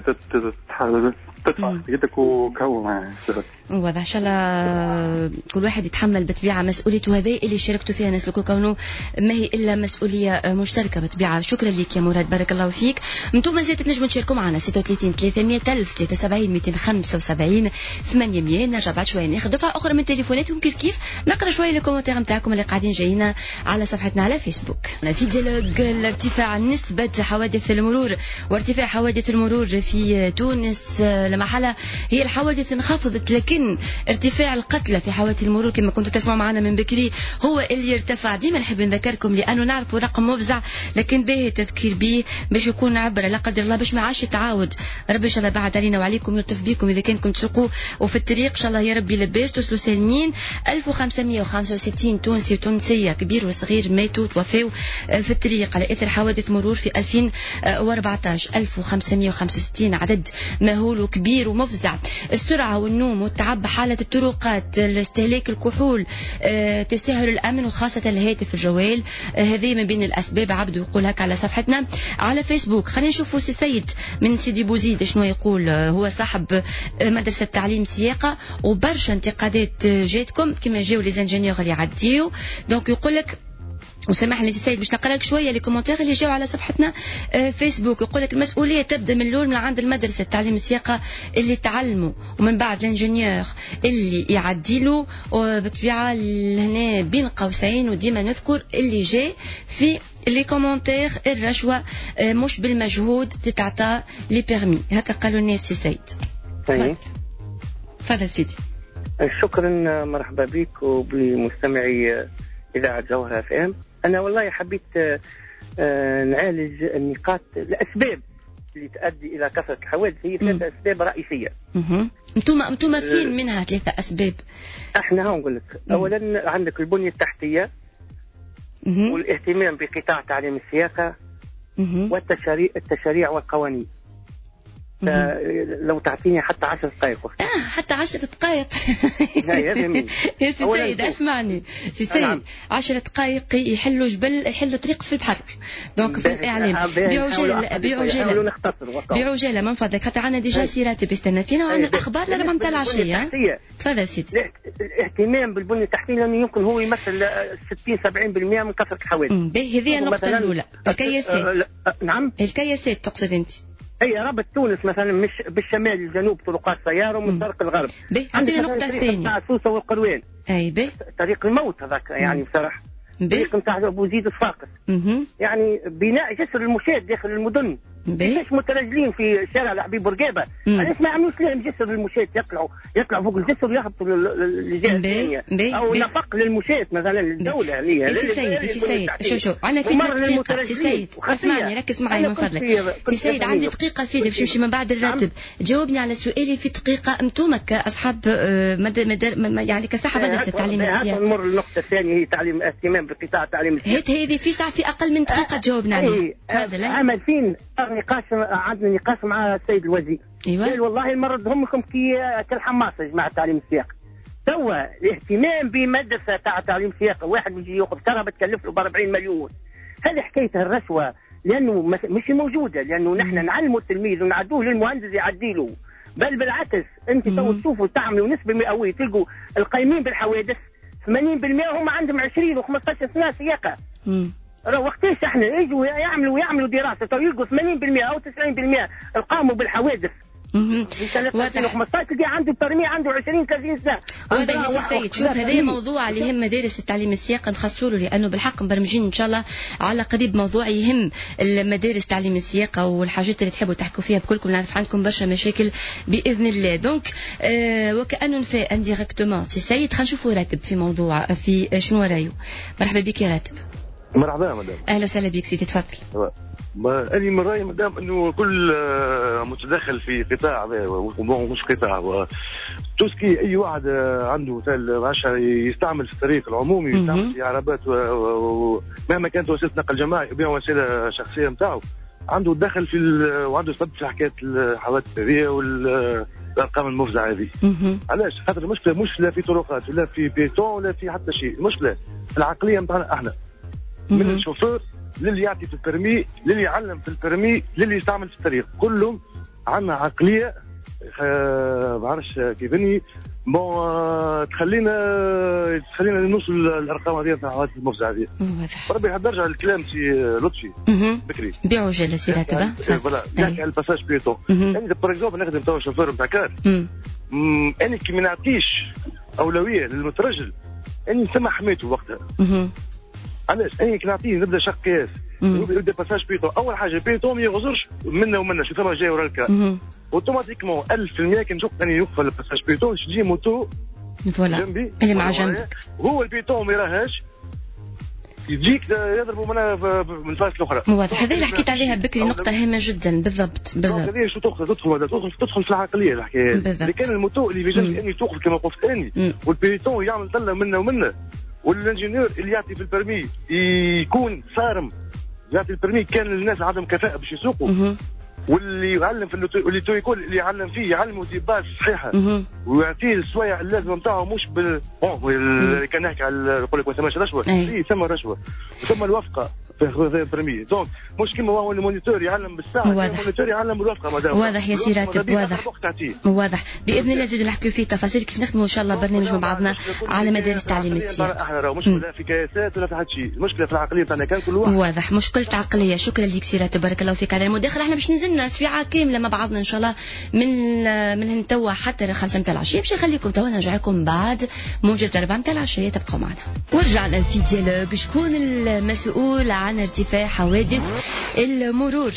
تدفع يدك وكو معناها واضح. ان شاء الله كل واحد يتحمل بطبيعه مسؤوليته، هذه اللي شاركتوا فيها ناس الكل كونه ما هي الا مسؤوليه مشتركه بطبيعه. شكرا لك يا مراد بارك الله فيك. انتم زيد تنجموا تشاركوا معنا ستة وثلاثين ثلاثمية ألف ثلاثة وسبعين مئتين وخمسة وسبعين ثمانمية. نرجع بعد شويه ناخذ دفعه اخرى من تليفوناتكم كيف كيف نقرا شويه لي كومنتير نتاعكم اللي قاعدين جايين على صفحتنا على فيسبوك. في ديالوج الارتفاع نسبه حوادث المرور وارتفاع حوادث المرور في تونس لمحلة هي الحوادث انخفضت، لكن ارتفاع القتلى في حوادث المرور كما كنتوا تسمعوا معنا من بكري هو اللي ارتفع. ديما نحب نذكركم لانه نعرفوا رقم مفزع لكن به التذكير به باش يكون عبره لا قدر الله باش ما عادش يتعاود. ربي ان شاء الله بعد علينا وعليكم يلطف بكم اذا كان كنتم تسوقوا وفي الطريق ان شاء الله يا ربي لباس توصلوا سالمين. ألف وخمسمية وخمسة وستين تونسي وتونسيه كبير وصغير ماتوا توفوا في الطريق على اثر حوادث مرور في ألفين وأربعة عشر. ألف وخمسمية وخمسة وستين عدد مهول وكبير ومفزع. السرعه والنوم والتعب، حاله الطرقات، الاستهلاك الكحول، أه، تساهل الامن وخاصه الهاتف الجوال، أه، هذه من بين الاسباب. عبده يقول هكا على صفحتنا على فيسبوك. خلينا نشوفوا سي سيد من سيدي بوزيد شنو يقول. أه، هو صاحب مدرسه تعليم سياقه وبرشا انتقادات جاتكم كما جاوا لي زانجينيور اللي عديو. دونك يقول لك وسمح لي سيد باش نقرا لك شويه لي كومونتير اللي جاوا على صفحتنا آه فيسبوك. يقول لك المسؤوليه تبدا من الاول من عند المدرسه تعليم السياقه اللي تعلموا ومن بعد الانجينيور اللي يعدلوا. وبطبيعه هنا بين قوسين وديما نذكر اللي جاي في لي كومونتير الرشوه آه مش بالمجهود تتعطى لي بيرمي. هكا قالوا الناس يا سيد. تفضل سيدي. شكرا مرحبا بك وبمستمعي إذاعة جوهرة اف ام. أنا والله حبيت نعالج النقاط الأسباب اللي تؤدي إلى كثرة الحوادث. هي ثلاثة أسباب رئيسية. أنتم أنتم فين منها ثلاثة أسباب؟ إحنا هنقول لك. أولا عندك البنية التحتية والاهتمام بقطاع تعليم السياقة والتشريع التشريع والقوانين. لو تعطيني حتى عشر دقائق وقت. آه حتى عشر دقائق يا سي سيد اسمعني سي سيد. عشر دقائق يحلوا جبل يحلوا طريق في البحر. دونك في الإعلام بعجالة بعجالة بعجالة من فضلك خاطر عنا ديجا سيرات بيستنى فينا وعندنا أخبار لربع متاع العشية. تفضل سيدي. الاهتمام بالبنية التحتية لأنه يمكن هو يمثل ستين سبعين بالمئة من كثرة الحوادث. هذه النقطة الأولى. الكياسات. نعم الكياسات تقصد أنت؟ اي ربط تونس مثلا مش بالشمال الجنوب طرقات سياره ومن الشرق الغرب. عندنا النقطه الثانيه سوسه والقروان. اي به طريق الموت هذاك يعني بصراحه. طريق نتاع بوزيد الصاقس. يعني بناء جسر المشاة داخل المدن كيفاش مترجلين في شارع الحبيب بورقيبه علاش ما عملوش لهم جسر للمشاة يطلعوا يطلعوا فوق الجسر ويهبطوا للجهه الثانيه او نفق للمشاة مثلا للدوله هي سي سيد سي سيد شوف شوف انا في دقيقه سي سيد اسمعني ركز معي من فضلك سي سيد عندي دقيقه في باش نمشي من بعد الراتب جاوبني على سؤالي في دقيقه انتم كاصحاب يعني كصاحب مدرسه التعليم السياسي نمر للنقطه الثانيه هي تعليم اهتمام بقطاع التعليم السياسي هذه في ساعه في اقل من دقيقه تجاوبنا عليها هذا عمل فين نقاش عندنا نقاش مع السيد الوزير ايوه قال والله نمرضهم لكم كي كالحماصه يا جماعه التعليم السياقي توا الاهتمام بمدرسه تاع تعليم سياقي واحد يجي ياخذ كهرباء تكلف له ب أربعين مليون هذه حكايه الرشوه لانه مش موجوده لانه نحن نعلموا التلميذ ونعدوه للمهندس يعدي له بل بالعكس انت تو تشوفوا تعملوا نسبه مئويه تلقوا القايمين بالحوادث ثمانين بالمئة هم عندهم عشرين و15 سنه سياقه وقتاش احنا يجوا يعملوا يعملوا دراسه تو يلقوا ثمانين بالمئة او تسعين بالمئة القاموا بالحوادث في ألفين وخمسطاش تلقى عنده ترمية عنده عشرين ثلاثين سنه واضح يا سي سيد شوف هذا موضوع اللي يهم مدارس التعليم السياقي نخصوا له لانه بالحق مبرمجين ان شاء الله على قريب موضوع يهم المدارس التعليم السياقي والحاجات اللي تحبوا تحكوا فيها بكلكم نعرف عندكم برشا مشاكل باذن الله دونك آه وكانه نفاء انديريكتومون سي سيد خلينا نشوفوا راتب في موضوع في شنو رايه مرحبا بك يا راتب مرحبا مدام اهلا وسهلا بك سيدي تفضل أنا من رأيي مدام أنه كل متدخل في قطاع ومش قطاع توسكي أي واحد عنده مثلا يستعمل في الطريق العمومي يستعمل في عربات مهما كانت وسيلة نقل جماعي وبين وسيلة شخصية نتاعو عنده دخل في وعنده سبب في حكاية الحوادث هذه والأرقام المفزعة هذه. علاش؟ خاطر المشكلة مش لا في طرقات ولا في بيتون ولا في حتى شيء، المشكلة في العقلية نتاعنا احنا من الشوفير للي يعطي في البرمي للي يعلم في البرمي للي يستعمل في الطريق كلهم عندنا عقليه ما بعرفش كيفني بون تخلينا تخلينا نوصل الارقام هذه تاع الحوادث المفزعه هذه. ربي يحب نرجع للكلام سي لطفي بكري بعجاله سي راتب فوالا نحكي على الباساج بيتون. انا باغ اكزومبل نخدم توا شوفير نتاع كار انا كي ما نعطيش اولويه للمترجل اني نسمع حمايته وقتها. علاش؟ اي كي نعطيه نبدا شق قياس يبدا باساج بيتون اول حاجه بيتون ما يغزرش منا ومنا شو ثم جاي ورا الكار اوتوماتيكمون ألف بالمئة كي نشوف اني يوقف الباساج بيتون تجي موتو فوالا اللي مع جنبك هو البيتون ما يراهاش يجيك يضربوا منها من الفاس الاخرى. واضح هذه اللي حكيت عليها بكري نقطه هامه جدا بالضبط بالضبط. هذه شو تدخل تدخل تدخل تدخل في العقليه الحكايه اللي كان الموتو اللي بيجي اني توقف كما قلت اني والبيتون يعمل طله منا ومنا والانجينيور اللي يعطي في البرمي يكون صارم يعطي البرمي كان الناس عندهم كفاءه باش يسوقوا واللي يعلم في اللي تو يكون اللي يعلم فيه يعلمه دي باس صحيحه ويعطيه السوايع اللازمه نتاعو مش بال بون كان نحكي على نقول لك ما ثماش رشوه اي ثم رشوه ثم الوفقه في البرمي دونك مش كيما هو المونيتور يعلم بالساعه المونيتور يعلم بالوفقه مدام واضح يا سي راتب واضح واضح باذن الله نزيدوا نحكيو فيه تفاصيل كيف نخدموا ان شاء الله برنامج مع بعضنا على مدارس التعليم السياقي. احنا راه مشكله في كياسات ولا في حد شيء المشكله في العقليه تاعنا كان كل واحد واضح مشكله عقليه. شكرا لك سي راتب بارك الله فيك على المداخله. احنا باش ننزلنا سفيعه كامله مع بعضنا ان شاء الله من من توا حتى الخمسة نتاع العشيه باش نخليكم توا نرجع لكم بعد موجة الأربعة نتاع العشيه تبقوا معنا. ورجعنا في ديالوج. شكون المسؤول عن ارتفاع حوادث المرور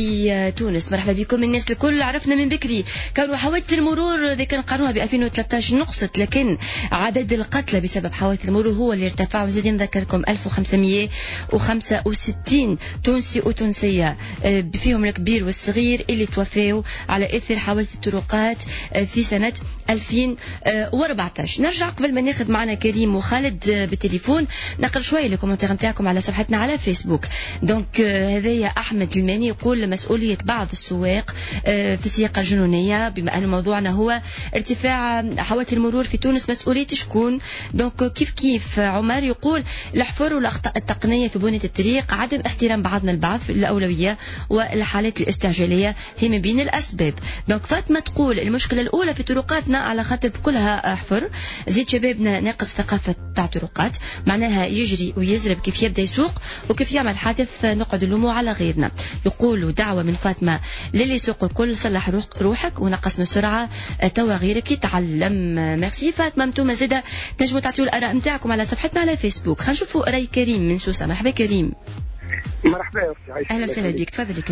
في تونس؟ مرحبا بكم الناس الكل. عرفنا من بكري كانوا حوادث المرور ذيك قارنوها ب ألفين وثلاثة عشر نقصت لكن عدد القتلى بسبب حوادث المرور هو اللي ارتفع. وزيد نذكركم ألف وخمسمئة وخمسة وستين تونسي وتونسيه فيهم الكبير والصغير اللي توفوا على اثر حوادث الطرقات في سنه ألفين وأربعة عشر. نرجع قبل ما ناخذ معنا كريم وخالد بالتليفون نقرا شويه الكومنتير نتاعكم على صفحتنا على فيسبوك. دونك هذايا احمد الماني يقول مسؤوليه بعض السواق في السياقه الجنونيه بما ان موضوعنا هو ارتفاع حوادث المرور في تونس مسؤوليه شكون؟ دونك كيف كيف عمر يقول الحفر والاخطاء التقنيه في بنيه الطريق عدم احترام بعضنا البعض في الاولويه والحالات الاستعجاليه هي من بين الاسباب. دونك فاطمه تقول المشكله الاولى في طرقاتنا على خاطر كلها حفر. زيد شبابنا ناقص ثقافه تاع طرقات معناها يجري ويزرب كيف يبدا يسوق وكيف يعمل حادث نقعد نلوموا على غيرنا. يقولوا دعوه من فاطمه للي يسوق الكل صلح روحك ونقص من السرعه توا غيرك يتعلم. ميرسي فاطمه. انتم زاده تنجموا تعطيوا الاراء نتاعكم على صفحتنا على فيسبوك. خلينا نشوفوا راي كريم من سوسه. مرحبا كريم. مرحبا يا اختي. اهلا وسهلا بك. تفضلي كريم.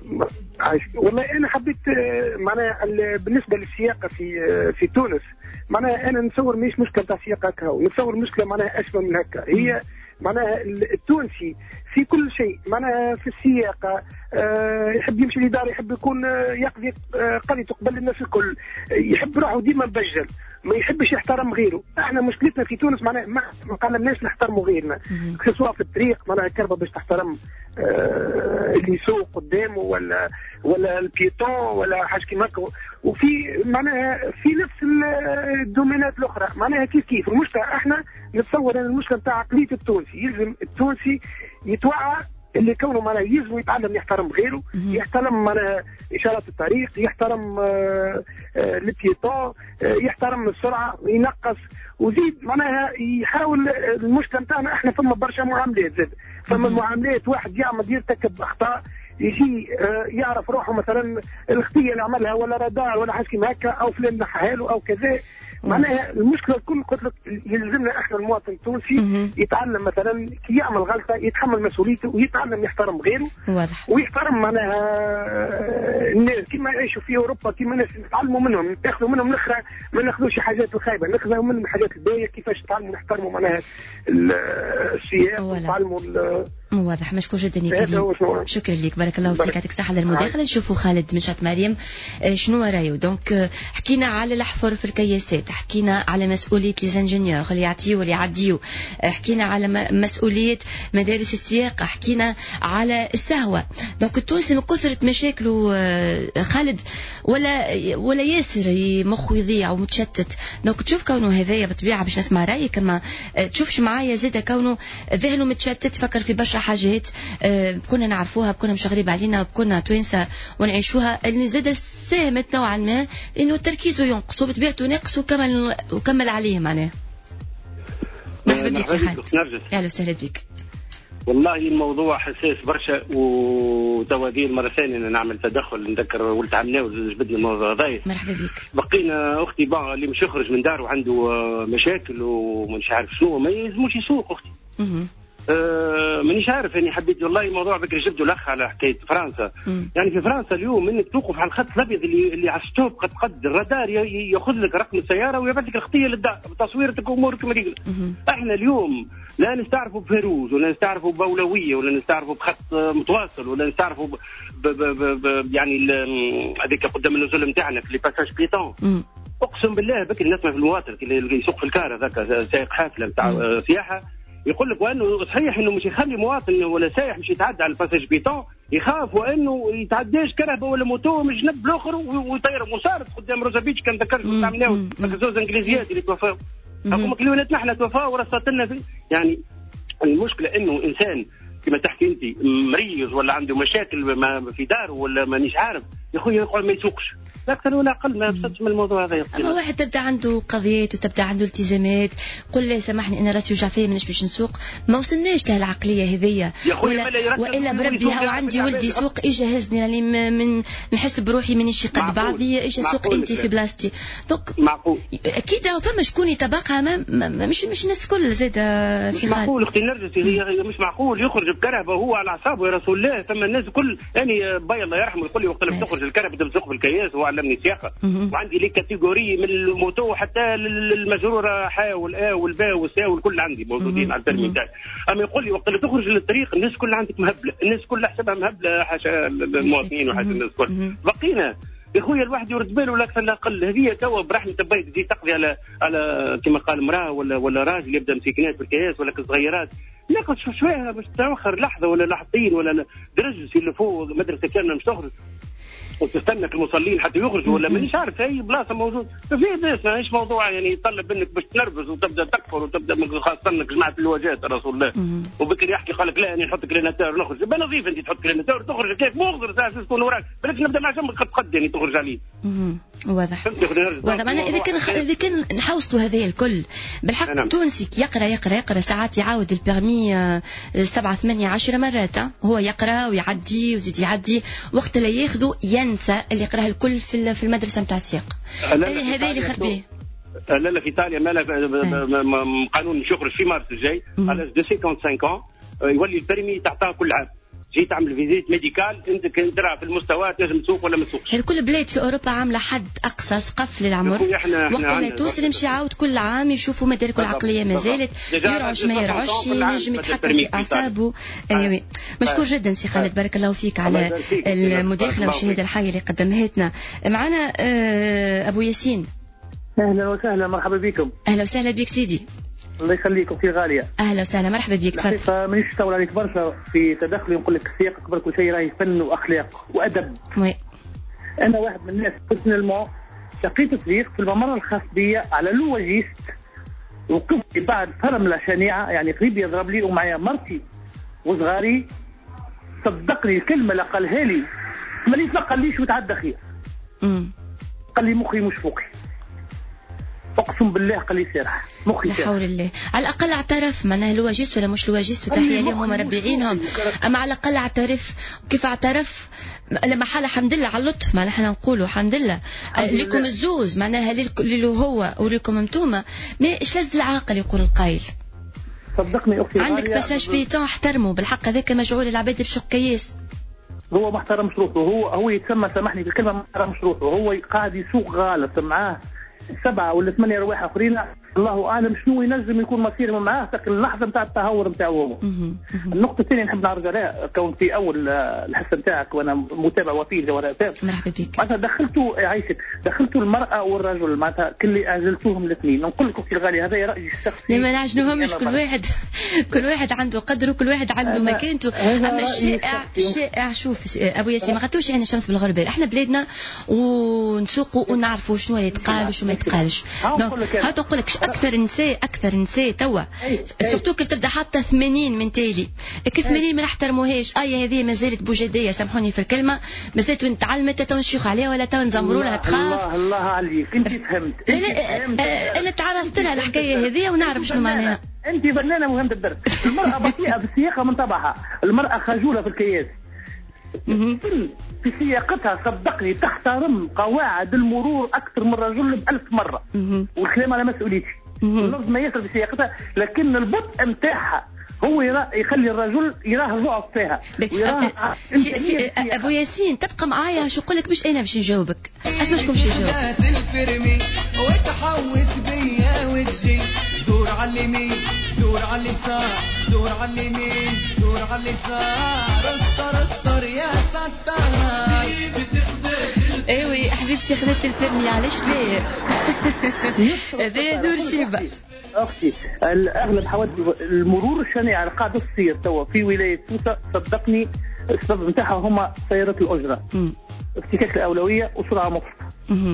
والله انا حبيت معناها بالنسبه للسياقه في في تونس، معناها انا نتصور مش مشكله تاع سياقه هكا، ونتصور مشكله معناها اشبه من هكا. هي معناها التونسي في كل شيء، معناها في السياقه أه يحب يمشي لدار، يحب يكون يقضي قضيته قبل الناس الكل، يحب روحه ديما مبجل، ما يحبش يحترم غيره. احنا مشكلتنا في تونس معناها ما قلناش نحترموا غيرنا، سواء في الطريق معناها الكربه باش تحترم أه اللي يسوق قدامه ولا ولا البيتون ولا حاجه كيما هكا، وفي معناها في نفس الدومينات الاخرى معناها كيف كيف. المشكله احنا نتصور ان المشكله بتاع عقليه التونسي، يلزم التونسي يتوعى اللي كونه معناها يلزم يتعلم يحترم غيره، يحترم معناها اشارات الطريق، يحترم البيتون، آه آه يحترم السرعه، ينقص وزيد معناها يحاول. المشكله بتاعنا احنا فما برشا معاملات زاد، فما معاملات واحد يعمل يرتكب اخطاء يجي يعرف روحه مثلا الخطيه اللي عملها ولا رادار ولا حاجه كيما هكا، او فلان نحاها له او كذا. معناها المشكله الكل قلت لك يلزمنا احنا المواطن التونسي يتعلم مثلا كي يعمل غلطه يتحمل مسؤوليته ويتعلم يحترم غيره. واضح. ويحترم معناها الناس كيما يعيشوا في اوروبا، كيما الناس نتعلموا منهم، ناخذوا منهم نخرة، ما ناخذوش حاجات الخايبه، ناخذوا منهم الحاجات الباهيه، كيفاش يتعلموا يحترموا معناها السياق ويتعلموا. واضح. مشكور جدا يا كريم، شكرا لك، بارك الله فيك، يعطيك الصحة للمداخلة. نشوفوا خالد من شط مريم شنو رايو. دونك حكينا على الحفر في الكياسات، حكينا على مسؤولية ليزانجينيور اللي يعطيو واللي يعديو، حكينا على مسؤولية مدارس السياقة، حكينا على السهوة. دونك التونسي من كثرة مشاكله خالد ولا ولا ياسر مخه يضيع ومتشتت. دونك تشوف كونه هذايا بطبيعة باش نسمع رأيك، كما تشوفش معايا زيدا كونه ذهنه متشتت، فكر في برشا حاجات أه كنا نعرفوها، كنا مش غريب علينا، كنا توانسة ونعيشوها، اللي زاد ساهمت نوعا ما انه التركيز ينقص وبطبيعته ناقص وكمل وكمل عليه معناه. مرحبا بك يا خالد. اهلا وسهلا بك. والله الموضوع حساس برشا، وتوادي المره ثانيه نعمل تدخل. نذكر ولد عمنا وجبدنا الموضوع هذا. مرحبا بك. بقينا اختي بقى اللي مش يخرج من داره وعنده مشاكل ومش عارف شنو، ما يلزموش يسوق اختي. اها أه مانيش عارف يعني. حبيت والله موضوع بكري جبدوا الاخ على حكايه فرنسا. مم. يعني في فرنسا اليوم انك توقف على الخط الابيض اللي اللي على الستوب قد قد الرادار ياخذ لك رقم السياره ويبعث لك الخطيه للدار بتصويرتك وامورك مريقله. احنا اليوم لا نستعرفوا بفيروز ولا نستعرفوا باولويه ولا نستعرفوا بخط متواصل ولا نستعرفوا ب ب ب ب يعني هذيك قدام النزول نتاعنا في لي باساج بيتون. اقسم بالله بكري نسمع في المواطن اللي يسوق في الكار هذاك سائق حافله نتاع سياحه يقول لك وانه صحيح انه مش يخلي مواطن ولا سائح مش يتعدى على الباساج بيتون، يخاف وانه يتعداش كرهبه ولا موتو من جنب الاخر ويطير مصارف قدام روزابيتش. كان ذكرت عملناو زوز انجليزيات اللي توفاو، هكما كليونات نحن توفاو ورصات لنا في يعني. المشكله انه انسان كما تحكي انت مريض ولا عنده مشاكل في داره ولا مانيش عارف يا خويا يقعد ما يسوقش، لا اكثر ولا اقل. ما بصدش من الموضوع هذا. اما واحد تبدا عنده قضيات وتبدا عنده التزامات، قل لي سامحني انا راسي وجع فيا مانيش باش نسوق، ما وصلناش له العقليه هذيا ولا والا بربي هاو عندي ولدي يسوق يجهزني راني من نحس بروحي مانيش قد بعضي، ايش نسوق انت في بلاصتي. دونك معقول اكيد فما شكون يتبقى ما مش مش الناس الكل زاد مش معقول اختي نرجسي. هي مش معقول يخرج بكرهبه وهو على اعصابه يا رسول الله. ثم الناس الكل يعني باي الله يرحمه يقول لي وقت اللي تخرج الكرهبه تسوق بالكياس هو علمني سياقه. وعندي لي كاتيجوري من الموتو حتى المجروره حا والا والباء والسا والكل عندي موجودين على البرمي نتاعي. اما يقول لي وقت اللي تخرج للطريق الناس كلها عندك مهبله، الناس كلها حسبها مهبله حاشا المواطنين وحاشا الناس الكل. بقينا يا خويا الواحد يرد باله ولا اكثر لا اقل. هذه توا برحمه البيت تزيد تقضي على على كما قال امراه ولا ولا راجل يبدا مسكينات في الكياس ولا كصغيرات ناخذ شويه باش تاخر لحظه ولا لحظتين ولا درج اللي فوق مدرسه كامله مش تخرج وتستنى المصلين حتى يخرجوا ولا مانيش عارف اي بلاصه موجود. ففي ناس ماهيش موضوع يعني يطلب منك باش تنرفز وتبدا تكفر وتبدا خاصه جماعه الواجات رسول الله. وبكري يحكي قال لك لا انا نحط كليناتور نخرج. يبقى نظيف انت تحط كليناتور تخرج كيف مغزر ساعه تكون وراك بلاش نبدا مع جنبك قد قد يعني تخرج عليه. واضح واضح. معناها اذا كان اذا كان نحوصلوا هذا الكل بالحق التونسي يقرا يقرا يقرا ساعات يعاود البيرمي سبعة ثمانية عشرة مرات. هو يقرا ويعدي ويزيد يعدي وقت لا ياخذوا ينسى اللي يقراه الكل في في المدرسه نتاع السياق. هذا اللي خربيه. لا لا في ايطاليا ما قانون مش يخرج في مارس الجاي على دو خمسة وخمسين عام يولي البرمي تعطاه كل عام. جيت تعمل فيزيت ميديكال انت كنت ترى في المستوى تنجم تسوق ولا ما تسوقش. هذه كل بلاد في اوروبا عامله حد اقصى سقف للعمر، وقت لا توصل يمشي يعاود كل عام يشوفوا مدارك العقليه ما زالت يرعش ما يرعش ينجم يتحكم في اعصابه. ايوه مشكور جدا سي خالد، بارك الله فيك على المداخله والشهاده الحيه اللي قدمتنا معنا. ابو ياسين اهلا وسهلا، مرحبا بكم. اهلا وسهلا بك سيدي. الله يخليك اختي غاليه. اهلا وسهلا مرحبا بك. تفضل. مانيش نطول عليك برشا في تدخلي، نقول لك السياق قبل كل شيء راهي فن واخلاق وادب. وي. انا واحد من الناس بيرسونيلمون لقيت طريق في الممر الخاص بي على لوجيست، وقفت بعد فرمله شنيعه يعني قريب يضرب لي ومعايا مرتي وصغاري. صدقني الكلمه اللي قالها لي مانيش ما قاليش وتعدى خير. امم قال لي مخي مش فوقي، اقسم بالله قال لي سارح مخي. لا حول الله، على الاقل اعترف معناها لواجست ولا مش لواجست، وتحيه لهم هم ربيعينهم، اما على الاقل اعترف. وكيف اعترف؟ لما حال الحمد لله على اللطف، معناها احنا نقولوا الحمد لله لكم الزوز، معناها لي هو ولكم انتوما. ما ايش لز العاقل يقول القايل. صدقني اختي عندك باساج بيتون احترموا بالحق، هذاك مجعول العباد بشق كياس. هو ما احترمش روحه، هو هو يتسمى سامحني في الكلمه ما احترمش روحه، هو قاعد يسوق غلط معاه سبعة ولا ثمانية رواح اخرين الله اعلم شنو ينجم يكون مصيرهم معاه في اللحظه نتاع التهور نتاعو. النقطه الثانيه نحب نرجع لها، كون في اول الحصه نتاعك وانا متابع وفي جوالات. مرحبا بك. معناتها دخلتوا عايشك دخلتوا المراه والرجل، معناتها كل اعزلتوهم الاثنين. نقول لك اختي الغاليه هذا رايي الشخصي. ما نعجنوهمش، كل واحد كل واحد عنده قدر وكل واحد عنده مكانته. اما الشائع الشائع شوف ابو ياسين، ما خدتوش عين الشمس بالغربال، احنا بلادنا ونسوقوا ونعرفوا شنو يتقال وشنو ما يتقالش. دونك هات نقول لك اكثر نساء اكثر نساء توا سورتو كيف تبدا حتى ثمانين من تالي كيف ثمانين ما نحترموهاش. اي هذه ما زالت بوجديه، سامحوني في الكلمه، ما زالت وين تعلمت تو نشيخ عليها ولا تو نزمروا لها تخاف. الله الله عليك انت فهمت. لا لا انا تعرضت لها الحكايه هذه ونعرف شنو معناها. انت فنانه مهمه الدرس. المراه بطيئه في سياقها من طبعها، المراه خجوله في الكياس في سياقتها. صدقني تحترم قواعد المرور اكثر من الرجل بألف مره، والكلام على مسؤوليتي. اللفظ ما ياسر في سياقتها، لكن البطء النتاعها هو يرى يخلي الرجل يراه ضعف فيها. ابو ياسين تبقى معايا شو نقول لك، مش انا باش نجاوبك، اسمع شكون باش يجاوب. وتحوس بيا وتجي دور على اليمين دور على اليسار دور على اليمين دور على اليسار استر استر يا ستار. ايوي حبيبتي خذت البرمي علاش لا. هذا نور شيبه اختي. اغلب حوادث المرور الشنيعه اللي قاعده تصير توا في ولايه سوسه، صدقني السبب نتاعها هما سيارات الاجره، افتكاك الاولويه وسرعه مفرطه.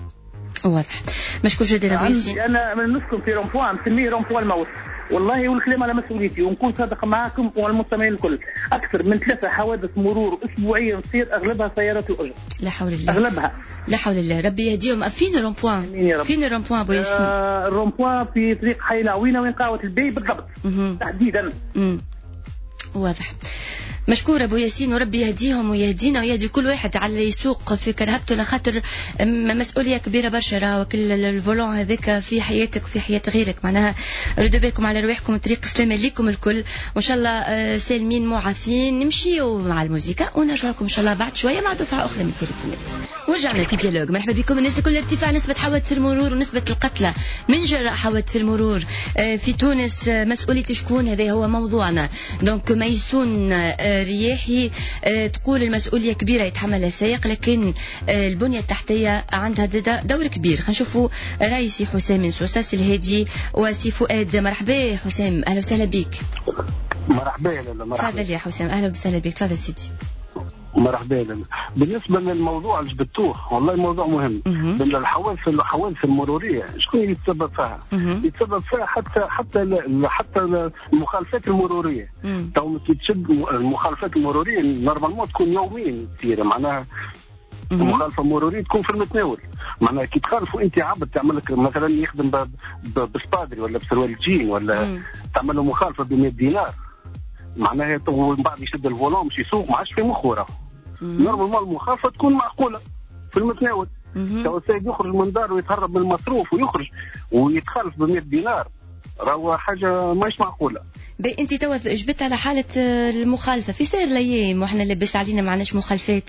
واضح. مشكور جدا ابو ياسين. انا من نسكن في رمفوان نسميه رمفوان الموت والله، والكلام على مسؤوليتي ونكون صادق معاكم والمستمعين الكل. اكثر من ثلاثه حوادث مرور اسبوعيا تصير، اغلبها سيارات الاجره. لا حول الله. اغلبها. لا حول الله، ربي يهديهم. فين الرمفوان؟ فين الرمفوان ابو ياسين؟ آه الرمفوان في طريق حي العوينه وين قهوه البي بالضبط. مه. تحديدا. مه. واضح. مشكور ابو ياسين، وربي يهديهم ويهدينا ويهدي كل واحد على يسوق في كرهبته، لخاطر مسؤوليه كبيره برشا. راهو كل الفولون هذاك في حياتك وفي حياه غيرك، معناها ردوا بالكم على رواحكم. طريق سلامه لكم الكل، وان شاء الله سالمين معافين. نمشيو مع الموسيقى ونرجع لكم ان شاء الله بعد شويه مع دفعه اخرى من التليفونات. ورجعنا في ديالوج. مرحبا بكم الناس الكل. ارتفاع نسبه حوادث المرور ونسبه القتلى من جراء حوادث المرور في تونس مسؤوليه شكون؟ هذا هو موضوعنا. دونك ميسون رياحي تقول المسؤولية كبيرة يتحملها السائق، لكن البنية التحتية عندها دور كبير. خلينا نشوفوا رأي سي حسام من سوساس الهادي وسي فؤاد. مرحبا حسام، أهلا وسهلا بك. مرحبا. تفضل يا حسام. أهلا وسهلا بك، تفضل سيدي. مرحبا. بالنسبه للموضوع اللي جبتوه والله موضوع مهم. الحوادث الحوادث المروريه شكون يتسبب فيها؟ يتسبب فيها حتى حتى حتى المخالفات المروريه. تو تشد المخالفات المروريه نورمالمون تكون يوميا تصير، معناها المخالفه المروريه تكون في المتناول. معناها كي تخالفوا انت عبد تعمل لك مثلا يخدم بسبادري ولا بسروال جين ولا تعمل له مخالفه ب مئة دينار، معناها من بعد يشد الفولون مش يسوق ما عادش في مخوره. نورمالمون المخالفه تكون معقوله في المتناول. تو السيد يخرج من داره ويتهرب من المصروف ويخرج ويتخالف ب مئة دينار، راهو حاجه ماهيش معقوله. باهي انت توا جبت على حاله المخالفه في سائر الايام واحنا لاباس علينا ما عندناش مخالفات.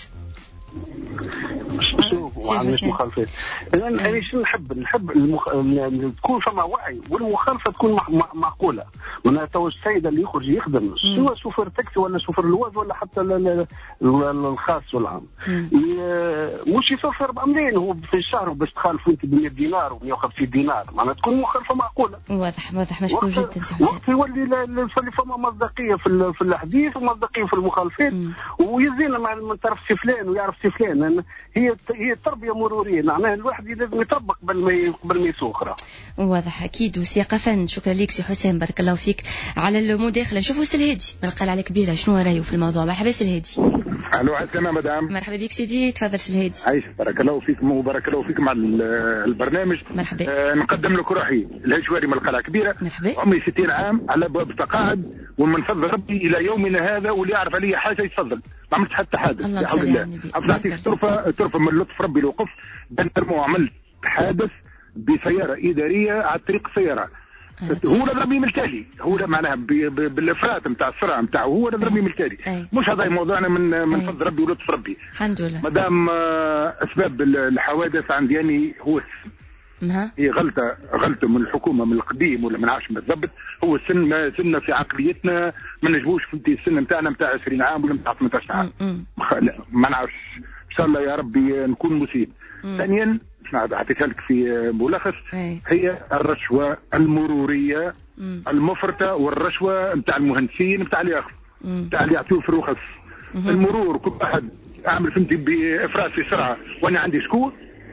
شوف ما عندناش مخالفات. انا انا شنو نحب نحب المخ... تكون فما وعي والمخالفه تكون مع... معقوله. معناتها تو السيد اللي يخرج يخدم سواء شوفير تاكسي ولا شوفير الواز ولا حتى ل... ل... الخاص والعام ي... مش يصرف أربعة ملايين هو في الشهر باش تخالفوا انت ب مية دينار و مية وخمسين دينار. معناتها تكون مخالفه معقوله. واضح واضح مشكور جدا سي حسين. وقت يولي ل... فما مصداقيه في ال... في الحديث ومصداقيه في المخالفات ويزينا من طرف سي فلان ويعرف سي فلان. هي هي تربيه مروريه معناها الواحد لازم يطبق قبل ما قبل ما يسوق. واضح اكيد وسياقه فن. شكرا لك سي حسين بارك الله فيك على المداخله. شوفوا الهادي من القلعه الكبيره شنو رايه في الموضوع. مرحبا سي الهادي. الو عسلامة مدام. مرحبا بك سيدي تفضل سي الهادي. عايش بارك الله فيكم وبارك الله فيكم على البرنامج. مرحبا. آه نقدم لك روحي الهجواري من القلعه الكبيره. مرحبا. عمري ستين عام على باب تقاعد ومن فضل ربي الى يومنا هذا واللي يعرف علي حاجه يتفضل ما عملت حتى حادث الحمد لله. اعطيك طرفه طرفه من لطف ربي الوقف بنرمو عملت حادث بسياره اداريه على طريق السياره. هو ضربني من التالي هو معناها بالافراط نتاع السرعه نتاعو هو ضربني من التالي. مش هذا موضوعنا من من فضل ربي ولطف ربي الحمد لله. مادام اسباب الحوادث عندي اني هو السن. هي غلطه غلطه من الحكومه من القديم ولا ما نعرفش بالضبط. هو السن ما سنه في عقليتنا ما نجموش فهمتي السن نتاعنا نتاع عشرين عام ولا نتاع ثمانية عشر عام ما نعرفش. ان شاء الله يا ربي نكون مصيب. ثانيا اعطيتها لك في ملخص هي الرشوه المروريه مم. المفرطه والرشوه نتاع المهندسين نتاع اللي ياخذ نتاع اللي يعطيوه في الرخص. المرور كل واحد اعمل فهمتي بافراط في سرعه وانا عندي سكوت.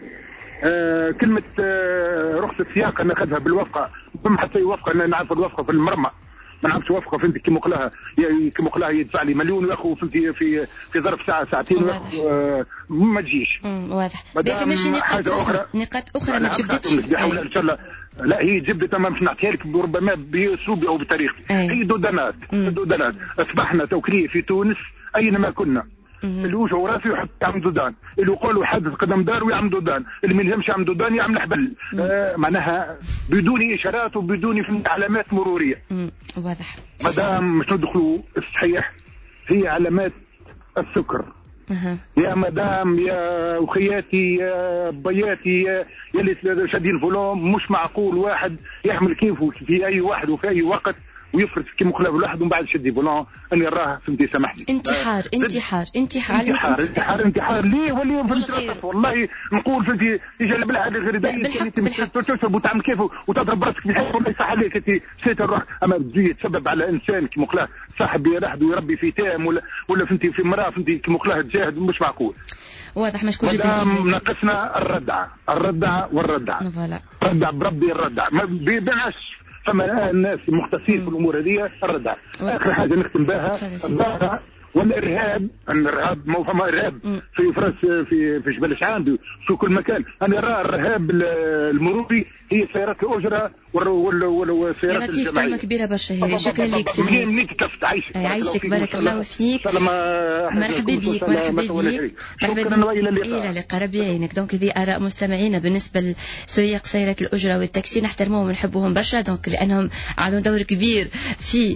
آه كلمه آه رخصه سياقه ناخذها بالوفقه ثم حتى يوفق انا نعرف الوفقه في المرمى ما نعرفش وفقه فهمتي كي مقلاها كي مقلاها يدفع لي مليون وياخذ فهمتي في في ظرف ساعه ساعتين آه ما تجيش. واضح. باقي ماشي نقاط اخرى نقاط اخرى ما تجبدتش بحول ان شاء الله. لا هي جبدت تمام باش نعطيها لك ربما باسلوبي او بطريقتي. هي دودانات دودانات اصبحنا توكليه في تونس اينما كنا اللي وجهه وراسه يحط يعمل دودان اللي يقولوا حادث قدم دار ويعمل دودان اللي ما يلزمش يعمل دودان يعمل حبل. آه معناها بدون اشارات وبدون علامات مروريه. واضح. مادام مش ندخلوا الصحيح هي علامات السكر. أه. يا مدام يا وخياتي يا بياتي يا اللي شادين فولوم مش معقول واحد يحمل كيفه في اي واحد وفي اي وقت ويفرض كيما مقلب الواحد ومن بعد شدي فولون اني راه فهمتي سامحني. انتحار انتحار انتحار انتحار انتحار انتحار ليه ولي فهمت والله نقول فهمتي يجي بالعاده غير تشرب وتعمل كيفه وتضرب راسك في حيط ولا يصح عليك انت سيت الروح اما تجي تسبب على انسان كيما مقلاه صاحب يرحد ويربي في تام ولا ولا فهمتي في مراه فهمتي كيما مقلاه تجاهد مش معقول. واضح مشكور جدا. ناقصنا الردعه الردعه والردعه ردع بربي الردعه ما بيبانش فما الناس المختصين في الامور هذه الردع. اخر حاجه نختم بها الضرر والارهاب. الارهاب ما هو فما ارهاب في فرنسا في في جبل شعان في كل مكان. انا ارى الارهاب المروري هي سيارات الاجره والسيارات الجماعيه. كلمه كبيره برشا هذه. شكرا لك سي عايشك عايشك بارك الله فيك. مرحبا بك مرحبا بك مرحبا بك الى اللقاء ربي يعينك. دونك هذه اراء مستمعينا بالنسبه لسياق سيارات الاجره والتاكسي نحترموهم ونحبوهم برشا دونك لانهم عندهم دور كبير في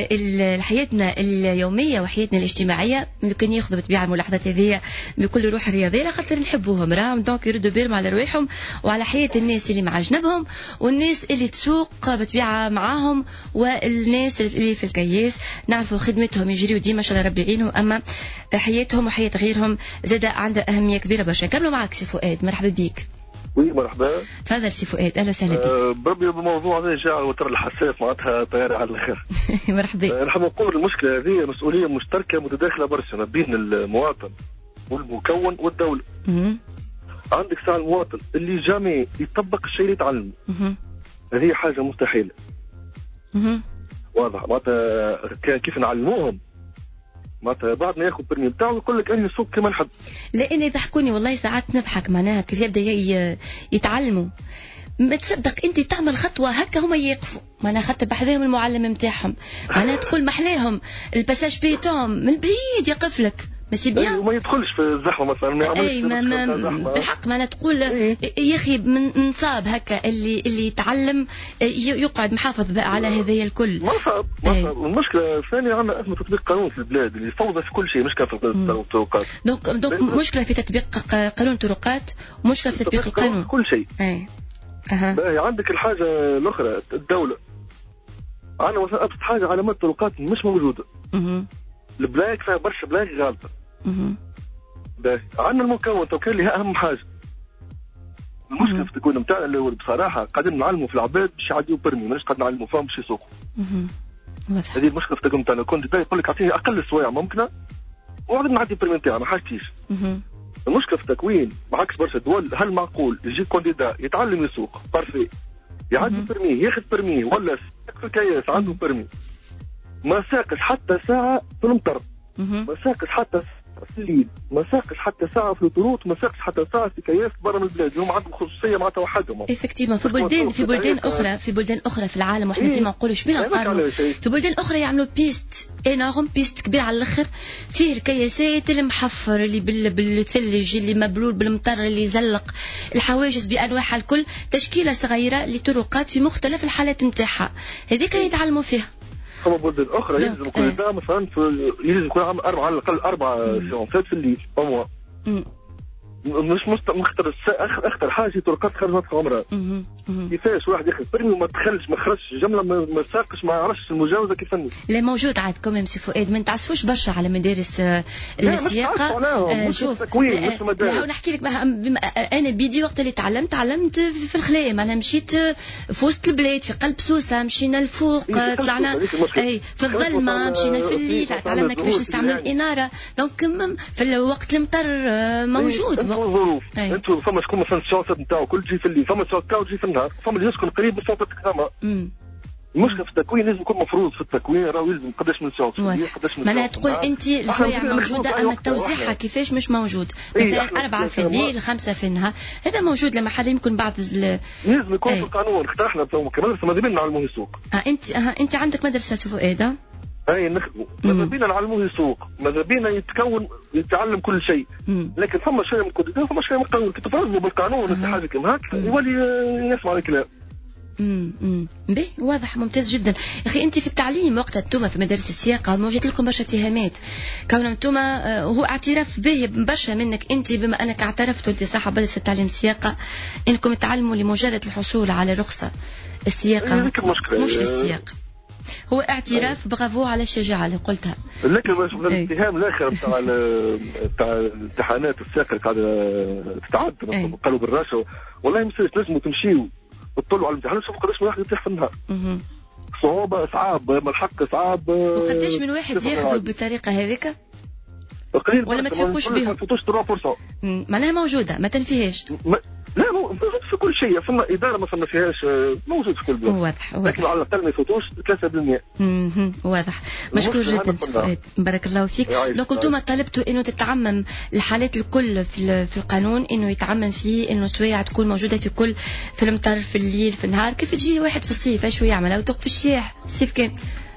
حياتنا اليوميه وحياتنا الاجتماعيه. كان ياخذوا بالطبيعه الملاحظات هذه بكل روح رياضيه خاطر نحبوهم راهم دونك يردوا بالهم على رواحهم وعلى حياه الناس اللي مع جنبهم والناس اللي تسوق بطبيعه معاهم والناس اللي في الكياس نعرفوا خدمتهم يجريوا ديما شاء الله ربي يعينهم اما حياتهم وحياه غيرهم زاد عندها اهميه كبيره برشا. نكملوا معك سي فؤاد. مرحبا بك. وي مرحبا. تفضل سي فؤاد. اهلا وسهلا بك. أه بربي بالموضوع هذا جاء على الوتر الحساس معناتها طياره على الاخر. مرحبا. أه نحب نقول المشكله هذه مسؤوليه مشتركه متداخله برشا ما بين المواطن والمكون والدوله. مم. عندك ساعه المواطن اللي جامي يطبق الشيء اللي يتعلمه. هذه حاجه مستحيله. مم. واضح معناتها كيف نعلموهم معناتها بعد ما ياخذ برمي بتاعه يقول لك اني سوق كما نحب. لان يضحكوني والله ساعات نضحك معناها كيف يبدا يتعلموا ما تصدق انت تعمل خطوه هكا هما يقفوا معناها خاطر بحذاهم المعلم نتاعهم معناها تقول محلاهم الباساج بيتون من بعيد يقف لك بس بيان وما يدخلش في الزحمه مثلا ما يعملش اي ما ما الحق ما تقول يا اخي من نصاب هكا اللي اللي يتعلم يقعد محافظ بقى على هذايا الكل. ما صعب ما صعب. المشكله الثانيه عندنا ازمه تطبيق قانون في البلاد اللي فوضى في كل شيء، مش كافه الطرقات. دونك دونك مشكله في تطبيق قانون الطرقات ومشكله في تطبيق القانون كل شيء. اي اها باهي. عندك الحاجه الاخرى الدوله عندنا مثلا ابسط حاجه علامات الطرقات مش موجوده. اها البلاك فيها برشا بلاك غالطه. اها باهي. عندنا المكون توكل اللي هي اهم حاجه. المشكله في التكوين نتاعنا الاول بصراحه قاعدين نعلموا في العباد باش يعديوا برمي، ماناش قاعد نعلموا فيهم باش يسوقوا. اها هذه المشكله في التكوين نتاعنا. كنت يقول لك اعطيني اقل سوايع ممكنه وعاد نعدي البرمي نتاعي ما حاجتيش. اها المشكله في التكوين بعكس برشا دول. هل معقول يجي كونديدا يتعلم يسوق بارفي يعدي برمي ياخذ برمي ولا في الكياس عنده برمي ما ساقش حتى ساعه في المطر، ما ساقش حتى في الليل، ما ساقش حتى ساعه في الطرود، ما ساقش حتى ساعه في كياس برا من البلاد. هم عندهم خصوصيه مع توحدهم. ايفيكتيفمون في بلدان في بلدان اخرى في بلدان اخرى في العالم واحنا ديما نقولوا شبينا نقارنوا في بلدان اخرى يعملوا بيست انورم بيست كبير على الاخر فيه الكياسات المحفر اللي بالثلج اللي مبلول بالمطر اللي يزلق الحواجز بانواعها الكل، تشكيله صغيره لطرقات في مختلف الحالات نتاعها هذيك يتعلموا فيها. فما بلدان اخرى يلزم كل ده مثلا يلزم يكون عام اربعه على الاقل اربع ساعات في الليل او مش مختار اخر اخطر حاجه طرقات خرجت عمرها. كيفاش واحد ياخذ برمي وما دخلش ما خرجش جمله ما ساقش ما يعرفش المجاوزه كيف فني. لا موجود عاد كوميم سي فؤاد ما نتعسفوش برشا على مدارس السياقه. آه شوف لا نحكي لك انا بيدي وقت اللي تعلمت تعلمت في الخلايم. انا مشيت في وسط البلاد في قلب سوسه مشينا الفوق طلعنا اي في الظلمه مشينا في الليل تعلمنا كيفاش نستعمل الاناره. دونك في وقت المطر موجود ظروف. انتم فما شكون مثلا الشاطئ نتاعو كل تجي في الليل، فما شاطئ تجي في النهار، فما اللي يسكن قريب من الشاطئ تكرما. المشكله في التكوين لازم يكون مفروض في التكوين راهو يلزم قداش من شاطئ قداش من. معناها تقول انت السوايع موجوده اما توزيعها كيفاش مش موجود. مثلا اربعه في الليل خمسه في النهار هذا موجود لما حد يمكن بعض لازم يكون في القانون. احنا كمدرسه ماذا بينا نعلموه يسوق. اه انت اه انت عندك مدرسه فؤاد اي نخدموا ماذا بينا نعلموه يسوق، ماذا بينا يتكون يتعلم كل شيء. لكن فما شيء من كوديتور فما شيء من القانون. كي تفرضوا بالقانون انت حاجه كيما هكا يولي يسمع الكلام. امم باهي واضح ممتاز جدا. اخي انت في التعليم وقتها انتم في مدارس السياقه موجود لكم برشا اتهامات كون انتم هو اعتراف به برشا منك انت بما انك اعترفت انت صاحب مدرسه التعليم السياقه انكم تعلموا لمجرد الحصول على رخصه السياقه مش للسياقه. هو اعتراف برافو على الشجاعه اللي قلتها. لكن الاتهام الاخر تاع تاع الامتحانات الساقه قاعده تتعد قالوا بالرشوه والله ما لازم تمشيوا تطلعوا على الامتحانات شوفوا قداش من واحد يطيح في النهار. صعوبه صعاب ما الحق صعاب. وقداش من واحد ياخذوا بالطريقه هذيك ولا ما تفيقوش بهم؟ معناها موجوده ما تنفيهاش. لا موجود في كل شيء. فما اداره مثلا ما فيهاش موجود في كل بلاد. واضح لكن على الاقل ما يفوتوش ثلاثة بالمئة. اها واضح. مشكور جدا فؤاد بارك الله فيك. دونك انتم طلبتوا انه تتعمم الحالات الكل في في القانون انه يتعمم فيه انه سوايع تكون موجوده في كل في المطر في الليل في النهار. كيف تجي واحد في الصيف ايش يعمل او توقف في الشياح الصيف كان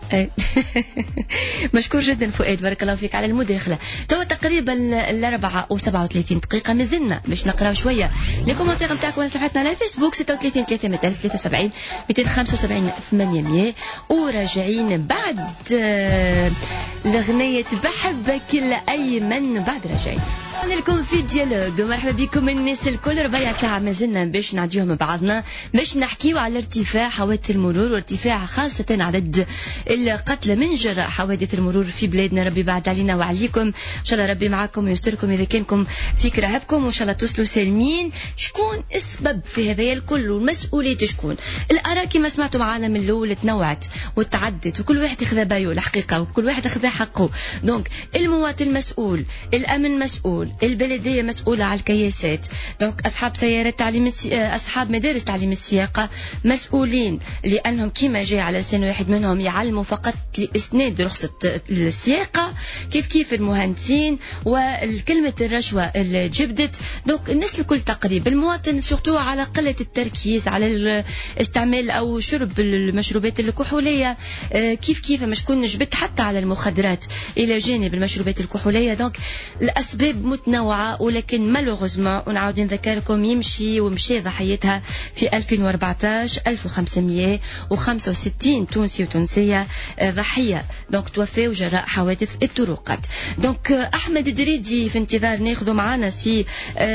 مشكور جدا فؤاد بارك الله فيك على المداخله. توا تقريبا الأربعة وسبعة وثلاثين دقيقة مازلنا باش نقراو شوية الكومنتير نتاعكم على صفحتنا على فيسبوك ستة وثلاثين ثلاثمية ثلاثة وسبعين مئتين وخمسة وسبعين ثمانمية وراجعين بعد الأغنية بحبك لأيمن بعد راجعين لكم في ديالوج. مرحبا بكم الناس الكل. ربع ساعة مازلنا باش نعديوها مع بعضنا باش نحكيو على ارتفاع حوادث المرور وارتفاع خاصة عدد القتلى من جراء حوادث المرور في بلادنا. ربي بعد علينا وعليكم ان شاء الله. ربي معكم ويستركم اذا كانكم في كرهبكم وان شاء الله توصلوا سالمين. شكون السبب في هذا الكل والمسؤولية شكون؟ الآراء كما سمعتوا معنا من الاول تنوعت وتعدت وكل واحد ياخذ بايو الحقيقة وكل واحد ياخذ حقه. دونك المواطن مسؤول، الامن مسؤول، البلدية مسؤولة على الكياسات. دونك أصحاب سيارات تعليم السي... أصحاب مدارس تعليم السياقة مسؤولين لأنهم كما جاء على لسان واحد منهم يعلموا فقط لإسناد رخصة السياقة كيف كيف المهندسين والكلمة الرشوة اللي جبدت. دونك الناس الكل تقريبا المواطن سورتو على قلة التركيز على استعمال أو شرب المشروبات الكحولية كيف كيف مش كون جبت حتى على المخدرات إلى جانب المشروبات الكحولية. دونك الأسباب متنوعة، ولكن مالوغوزمون ونعاود نذكركم يمشي ومشي ضحيتها في ألفين وأربعطاش ألف وخمسمائة وخمسة وستين تونسي وتونسية ضحية دونك توفوا جراء حوادث الطرقات. دونك أحمد الدريدي في انتظار ناخذوا معنا سي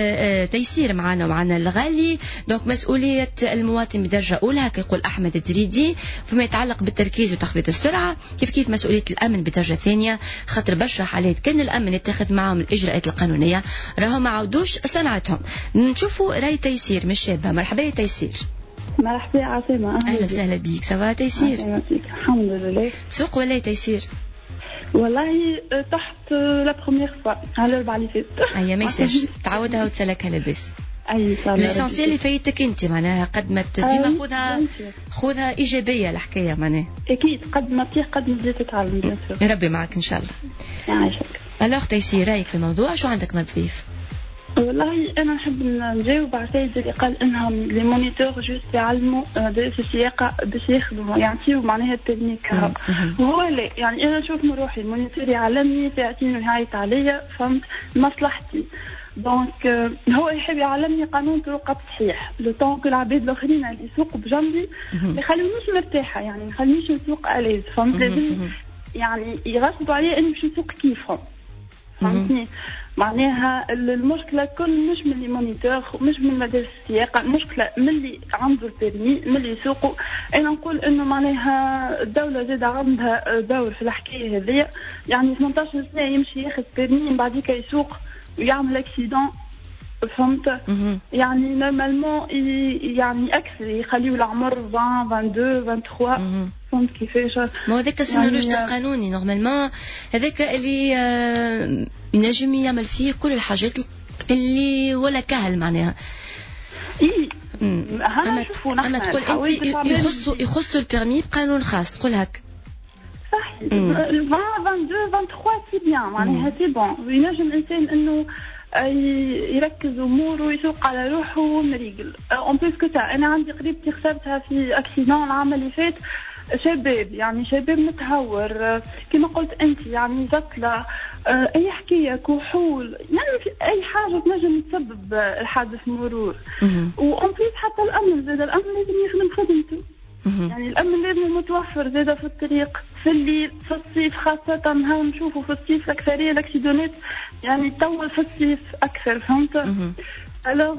تيسير معنا ومعنا الغالي. دونك مسؤولية المواطن بدرجة أولى هكا يقول أحمد الدريدي فيما يتعلق بالتركيز وتخفيض السرعة، كيف كيف مسؤولية الأمن بدرجة ثانية خاطر برشا حالات كان الأمن يتخذ معهم الإجراءات القانونية راهم ما عودوش صنعتهم. نشوفوا راي تيسير من الشابة. مرحبا يا تيسير. مرحبا عاصمة. أهلا وسهلا بيك. سوا تيسير؟ الحمد لله. سوق ولا تيسير؟ والله تحت لا بروميير فوا على الأربعة اللي فاتت. أي ما يصيرش تعودها وتسلكها لاباس. أي الاسانسيال اللي فايتك أنت معناها قد ما ديما خذها خذها إيجابية الحكاية معناها. أكيد قد ما تطيح قد ما تزيد تتعلم بيان سور. يا ربي معك إن شاء الله. يعيشك. ألوغ تيسير رايك في الموضوع شو عندك ما تضيف؟ والله انا نحب نجاوب على السيد اللي قال انهم لي مونيتور جوست يعلموا في السياقه باش يخدموا يعطيو معناها التكنيك. هو لا يعني انا نشوف من روحي المونيتور يعلمني فيعطيني يعيط عليا فهمت مصلحتي. دونك هو يحب يعلمني قانون طرقات صحيح لو طون كو العباد الاخرين اللي يسوقوا بجنبي ما يخلونيش مرتاحه يعني ما يخلونيش نسوق اليز فهمت. لازم يعني يغصبوا عليا اني باش نسوق كيفهم فهمتني. معناها المشكله كل مش من اللي مونيتور مش من مدارس السياقه، المشكله من اللي عنده البيرمي من اللي يسوقوا. انا نقول انه معناها الدوله زاد عندها دور في الحكايه هذه. يعني ثمانية عشر سنه يمشي ياخذ بيرمي من بعديك يسوق ويعمل اكسيدون فهمت. يعني نورمالمون يعني اكثر يخليو العمر عشرين اثنين وعشرين ثلاثة وعشرين فهمت كيفاش. ما هذاك السن يعني الرشد القانوني نورمالمون هذاك اللي آه ينجم يعمل فيه كل الحاجات اللي ولا كهل معناها. اي اما اما تقول انت يخصوا يخصوا البيرمي بقانون خاص تقول هك صح. عشرين اثنين وعشرين ثلاثة سي بيان معناها سي بون. ينجم الانسان انه يركز اموره ويسوق على روحه ومريقل. اون بليس كو سا انا عندي قريبتي خسرتها في اكسيدون العام اللي فات. شباب يعني شباب متهور كما قلت انت يعني زكله اي حكايه كحول يعني في اي حاجه تنجم تسبب الحادث مرور. وأون بليس حتى الامن زاد الامن لازم يخدم خدمته. يعني الامن لازم متوفر زاد في الطريق في الليل في الصيف خاصه. هاو نشوفوا في الصيف الاكثريه الاكسيدونات يعني تطول في الصيف اكثر فهمت. الوغ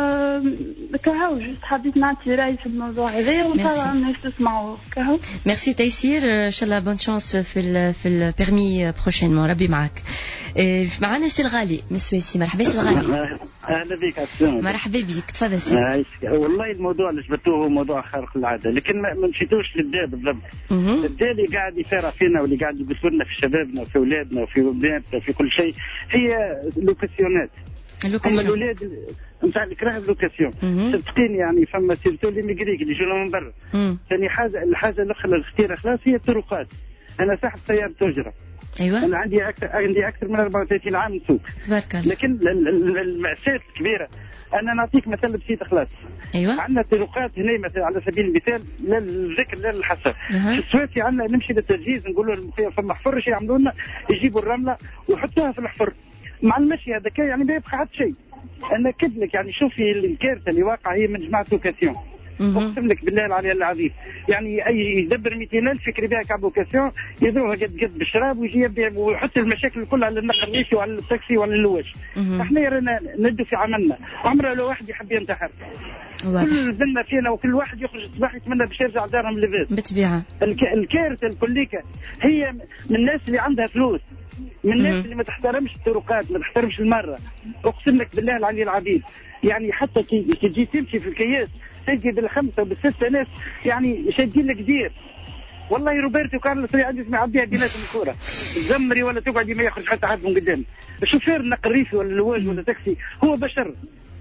كهو جست حبيت نعطي رايي في الموضوع هذا وان شاء الله الناس تسمعوا كهو. ميرسي تيسير ان شاء الله بون شانس في ال في البيرمي بروشينمون. ربي معك. معنا سي الغالي من سويسي. مرحبا سي الغالي. اهلا بك عسلامة. مرحبا بك تفضل سي. والله الموضوع اللي جبتوه هو موضوع خارق العاده لكن ما مشيتوش للبدا بالضبط. البدا اللي قاعد يثار فينا واللي قاعد يقتل لنا في شبابنا وفي اولادنا وفي بناتنا وفي كل شيء هي لوكاسيونات. هم الاولاد نتاع الكراه اللوكاسيون صدقيني يعني فما سيرتو لي ميغريك اللي يجونا من برا. ثاني حاجه الحاجه الاخرى الخطيره خلاص هي الطرقات. انا صاحب سياره تجرى. ايوه انا عندي اكثر عندي اكثر من أربعة وثلاثين عام نسوق. تبارك الله. لكن المأساة الكبيره انا نعطيك مثال بسيط خلاص. ايوه عندنا طرقات هنا مثلا على سبيل المثال لا للذكر لا للحسن. في السويسي عندنا نمشي للتجهيز نقول لهم فما حفر يعملوا لنا يجيبوا الرمله ويحطوها في الحفر مع المشي هذاك يعني ما يبقى حتى شيء. انا كد لك يعني شوفي الكارثه اللي واقعه هي من جماعه لوكاسيون. اقسم لك بالله العلي العظيم يعني اي يدبر مئتين ألف فكري بها كاب لوكاسيون يدروها قد قد بالشراب ويجي يبدا ويحط المشاكل كلها على النقل الرئيسي وعلى التاكسي وعلى اللواج. احنا رانا ندو في عملنا عمره لو واحد يحب ينتحر. كل زلنا فينا وكل واحد يخرج الصباح يتمنى باش يرجع دارهم لبيت. بالطبيعه الكارثه الكليكه هي من الناس اللي عندها فلوس من الناس اللي ما تحترمش الطرقات ما تحترمش المره. اقسم لك بالله العلي العظيم يعني حتى كي تجي تمشي في الكياس تلقي بالخمسه وبالسته ناس يعني شادين لك دير. والله روبرتو كارلوس اللي عندي اسمع عبيها بيناتهم الكوره تزمري ولا تقعدي ما يخرج حتى حد من قدام. الشوفير النقل الريفي ولا اللواج ولا تاكسي هو بشر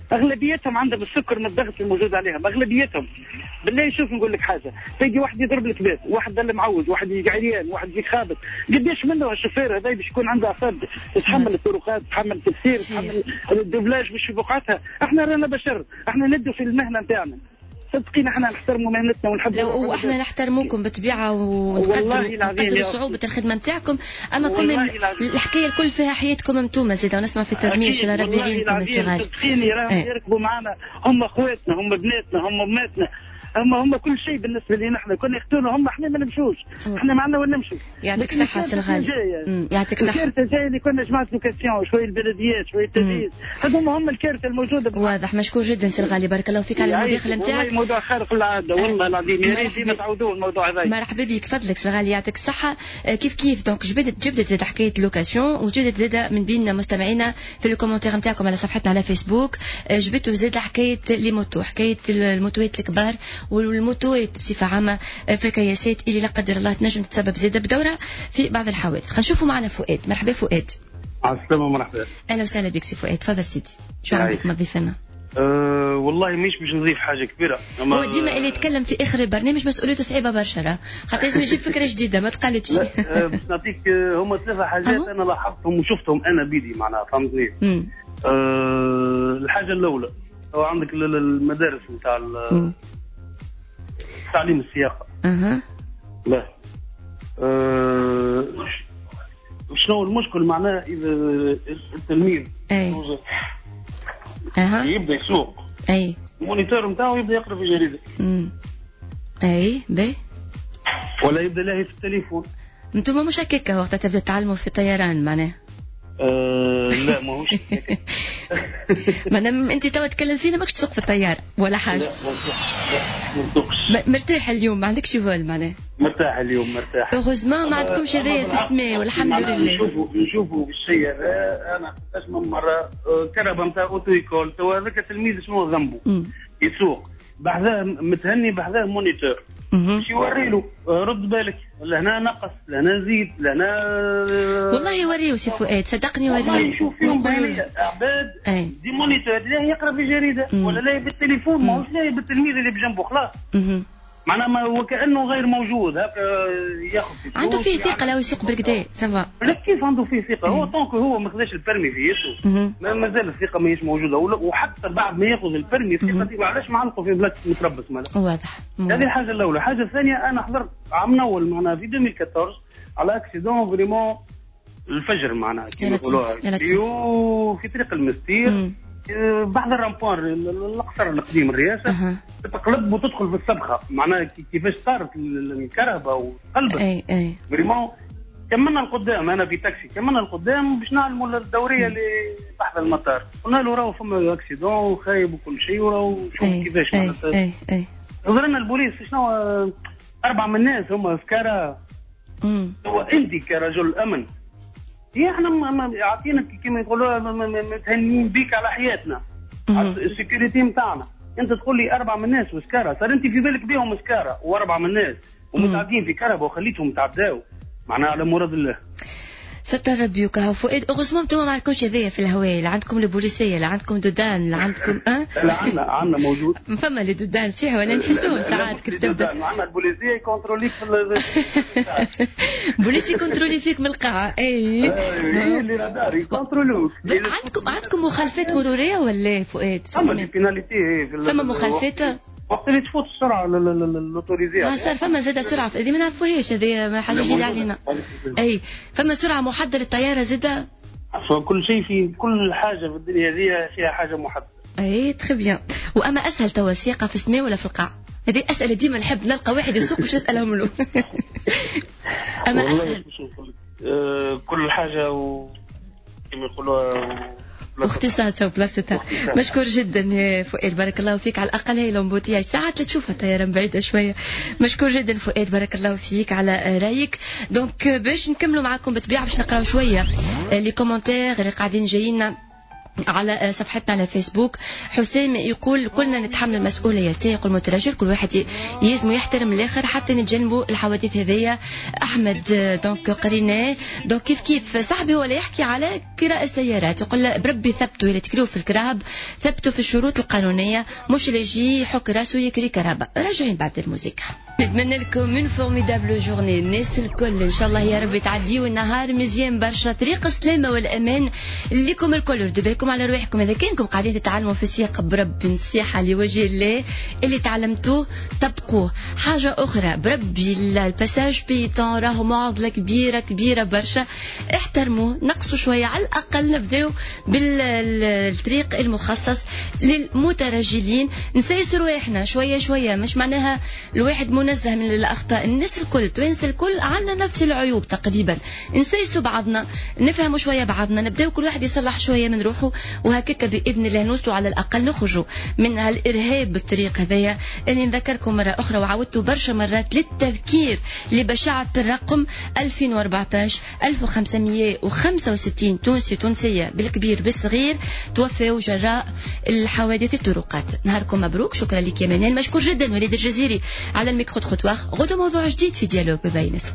اغلبيتهم عندهم السكر من الضغط الموجود عليهم، اغلبيتهم. بالله شوف نقول لك حاجه، تلقي واحد يضرب لك بيت، واحد اللي معوج، واحد يجي عريان، واحد يجي خابط، قديش منه الشوفير هذا باش يكون عنده اعصاب تتحمل الطرقات، تتحمل التسيير، تتحمل الدبلاج باش في بقعتها. احنا رانا بشر، احنا ندوا في المهنه نتاعنا. صدقينا احنا نحترموا مهنتنا ونحبوا، لو واحنا نحترموكم بالطبيعه ونقدروا نقدروا صعوبه الخدمه نتاعكم، اما كل الحكايه الكل فيها حياتكم انتوما زيد، ونسمع في التزمير شنو ربي يعينكم الصغار. صدقيني راهم يركبوا معنا، هم اخواتنا، هم بناتنا، هم اماتنا، هم هم كل شيء بالنسبه لي. نحن كنا يقتلوا هم، احنا ما نمشوش، احنا معنا وين نمشوا. يعطيك الصحه سي الغالي. يعطيك الصحه. الكارثه الجايه اللي كنا جماعه لوكاسيون، شويه البلديات، شويه التدريس، هذوما هم الكارثه الموجوده. واضح. مشكور جدا سي الغالي، بارك الله فيك على المداخله نتاعك. والله موضوع خارق العاده والله العظيم، يا ريت ديما تعودوا الموضوع هذا. مرحبا بك، فضلك سي الغالي، يعطيك الصحه. كيف كيف دونك جبدت جبدت زاد حكايه لوكاسيون، وجبدت زاد من بين مستمعينا في الكومنتير نتاعكم على صفحتنا على فيسبوك، جبدتوا زاد حكايه لي موتو، حكايه الموتوات الكبار والموتو بصفة عامة في الكياسات اللي لا قدر الله تنجم تتسبب زيادة بدورها في بعض الحوادث. خلينا نشوفوا معنا فؤاد. مرحبا فؤاد. على السلامة. مرحبا. أهلا وسهلا بك سي فؤاد، تفضل سيدي. شو عندك ما تضيف لنا؟ أه والله مش باش نضيف حاجة كبيرة. هو ديما اللي يتكلم في آخر البرنامج مسؤوليته صعيبة برشا، خاطر لازم يجيب فكرة جديدة ما تقلدش. أه باش نعطيك هما ثلاثة حاجات أنا لاحظتهم وشفتهم أنا بيدي معناها، فهمتني؟ أه الحاجة الأولى هو عندك المدارس نتاع تعليم السياقة. اها. لا. أه... شنو المشكل معناه اذا التلميذ اي اها يبدا يسوق اي المونيتور نتاعو يبدا يقرا في جريدة. امم اي باهي. ولا يبدا لاهي في التليفون. انتوما مش هكاكا وقت تبدا تعلموا في الطيران معناه؟ أه لا ماهوش هكاك. مادام انت توا تتكلم فينا ماكش تسوق في الطياره ولا حاجه. لا ما مرتاح اليوم ما عندكش فول معناه؟ مرتاح اليوم مرتاح. اوغوزمون ما عندكمش هذايا في السماء والحمد لله. نشوفوا نشوفوا بالشيء هذا. انا قداش من مره كرهبه نتاع اوتو ايكول، توا هذاك التلميذ شنو ذنبه؟ يسوق بحذاه متهني بحذاه مونيتور باش يوري له رد بالك لهنا نقص لهنا زيد لهنا. والله يوريو سي فؤاد صدقني يوريو. والله يشوف فيهم بيانات عباد دي مونيتور لا يقرا في جريده ولا لا بالتليفون، ماهوش لا بالتلميذ اللي بجنبه خلاص. معناها ما وكانه غير موجود هكا ياخذ في عنده فيه ثقه لو يسوق بالكدا سافا. لا كيف عنده فيه ثقه؟ هو طونك هو ما خذاش البرمي في يده مازال الثقه ماهيش موجوده، وحتى بعد ما ياخذ البرمي الثقه دي علاش ما عنده في بلاصه متربص مالا. واضح. هذه الحاجه الاولى. الحاجه الثانيه انا حضرت عام اول معناها في ألفين وأربعطاش على اكسيدون فريمون الفجر معناها كيما يقولوها في طريق المستير بعد الرامبوار القصر القديم الرئاسه أه. تقلب وتدخل في السبخه معناها كيفاش صارت الكهرباء وقلبت. اي اي فريمون كملنا القدام، انا في تاكسي كملنا القدام باش نعلموا الدوريه اللي تحت المطار، قلنا له راهو فما اكسيدون وخايب وكل شيء وراهو شوف كيفاش معناتها. اي اي حضرنا البوليس شنو اربعه من الناس هما سكارى. هو انت كرجل امن هي احنا عاطينك كيما يقولوا متهنين بيك على حياتنا على السكيورتي نتاعنا، انت تقول لي اربعه من الناس وسكارى، صار انت في بالك بهم سكارى واربعه من الناس ومتعدين في كهرباء وخليتهم يتعداو معناها على مراد الله. ستر ربي وكهو فؤاد. اوغوزمون انتوما ما عندكمش هذايا في الهواء، لا عندكم البوليسيه لا عندكم دودان لا عندكم اه لا عندنا عندنا موجود. فما لي دودان صحيح ولا نحسوهم ساعات كي تبدا. عندنا البوليسيه يكونتروليك في البوليسي يكونترولي فيك من القاعه. اي اللي رادار يكونترولوك. عندكم عندكم مخالفات مروريه ولا فؤاد؟ فما بيناليتي فما مخالفات وقت اللي تفوت السرعه للأوتوريزي. اه صار فما زاده سرعه هذه ما نعرفوهاش، هذه حاجه جديده علينا. اي فما سرعه محدده للطياره زاده. كل شيء في كل حاجه في الدنيا هذه فيها حاجه محدده. اي تخي بيان. واما اسهل توا السياقه في السماء ولا في القاع؟ هذه اسئله ديما نحب نلقى واحد يسوق باش نسالهم له. اما اسهل آه كل حاجه و كما يقولوا واختصاصها وبلاصتها. مشكور جدا يا فؤاد بارك الله فيك، على الاقل هي لومبوتياج ساعات تشوفها طياره بعيده شويه. مشكور جدا فؤاد بارك الله فيك على رايك. دونك باش نكملوا معكم بالطبيعه باش نقراو شويه لي كومونتير اللي قاعدين جايين على صفحتنا على فيسبوك. حسام يقول كلنا نتحمل المسؤولية، السائق والمتراجل كل واحد يلزم يحترم الآخر حتى نتجنبوا الحوادث هذيا. أحمد دونك قريناه دونك كيف كيف صاحبي ولا يحكي على كراء السيارات، يقول بربي ثبتوا اللي تكريوا في الكراب، ثبتوا في الشروط القانونية، مش اللي يجي يحك راسه يكري كرابة. راجعين بعد الموسيقى. نتمنى لكم من فورميدابل جورني الناس الكل، ان شاء الله يا رب تعديوا النهار مزيان برشا، طريق السلامه والامان لكم الكل. ردوا بالكم على رواحكم، اذا كانكم قاعدين تتعلموا في السياق برب نصيحه لوجه الله اللي تعلمتوه طبقوه. حاجه اخرى بربي الباساج بيتون راهو معضله كبيره كبيره برشا، احترموه، نقصوا شويه على الاقل، نبداو بالطريق المخصص للمترجلين، نسيسوا رواحنا شويه شويه، مش معناها الواحد منزه من الاخطاء، الناس الكل توانس الكل عندنا نفس العيوب تقريبا، نسيسوا بعضنا، نفهموا شويه بعضنا، نبداو كل واحد يصلح شويه من روحه، وهكاك باذن الله نوصلوا على الاقل نخرجوا من هالارهاب بالطريق هذايا اللي نذكركم مره اخرى وعودتوا برشا مرات للتذكير لبشاعه الرقم ألفين وأربعطاش ألف وخمسمائة وخمسة وستين تونسي تونسيه بالكبير بالصغير توفوا جراء الحوادث الطرقات. نهاركم مبروك، شكرا لك يا منال، مشكور جدا وليد الجزيري على الميكرو تخطوار. غدو موضوع جديد في ديالوج بباينس.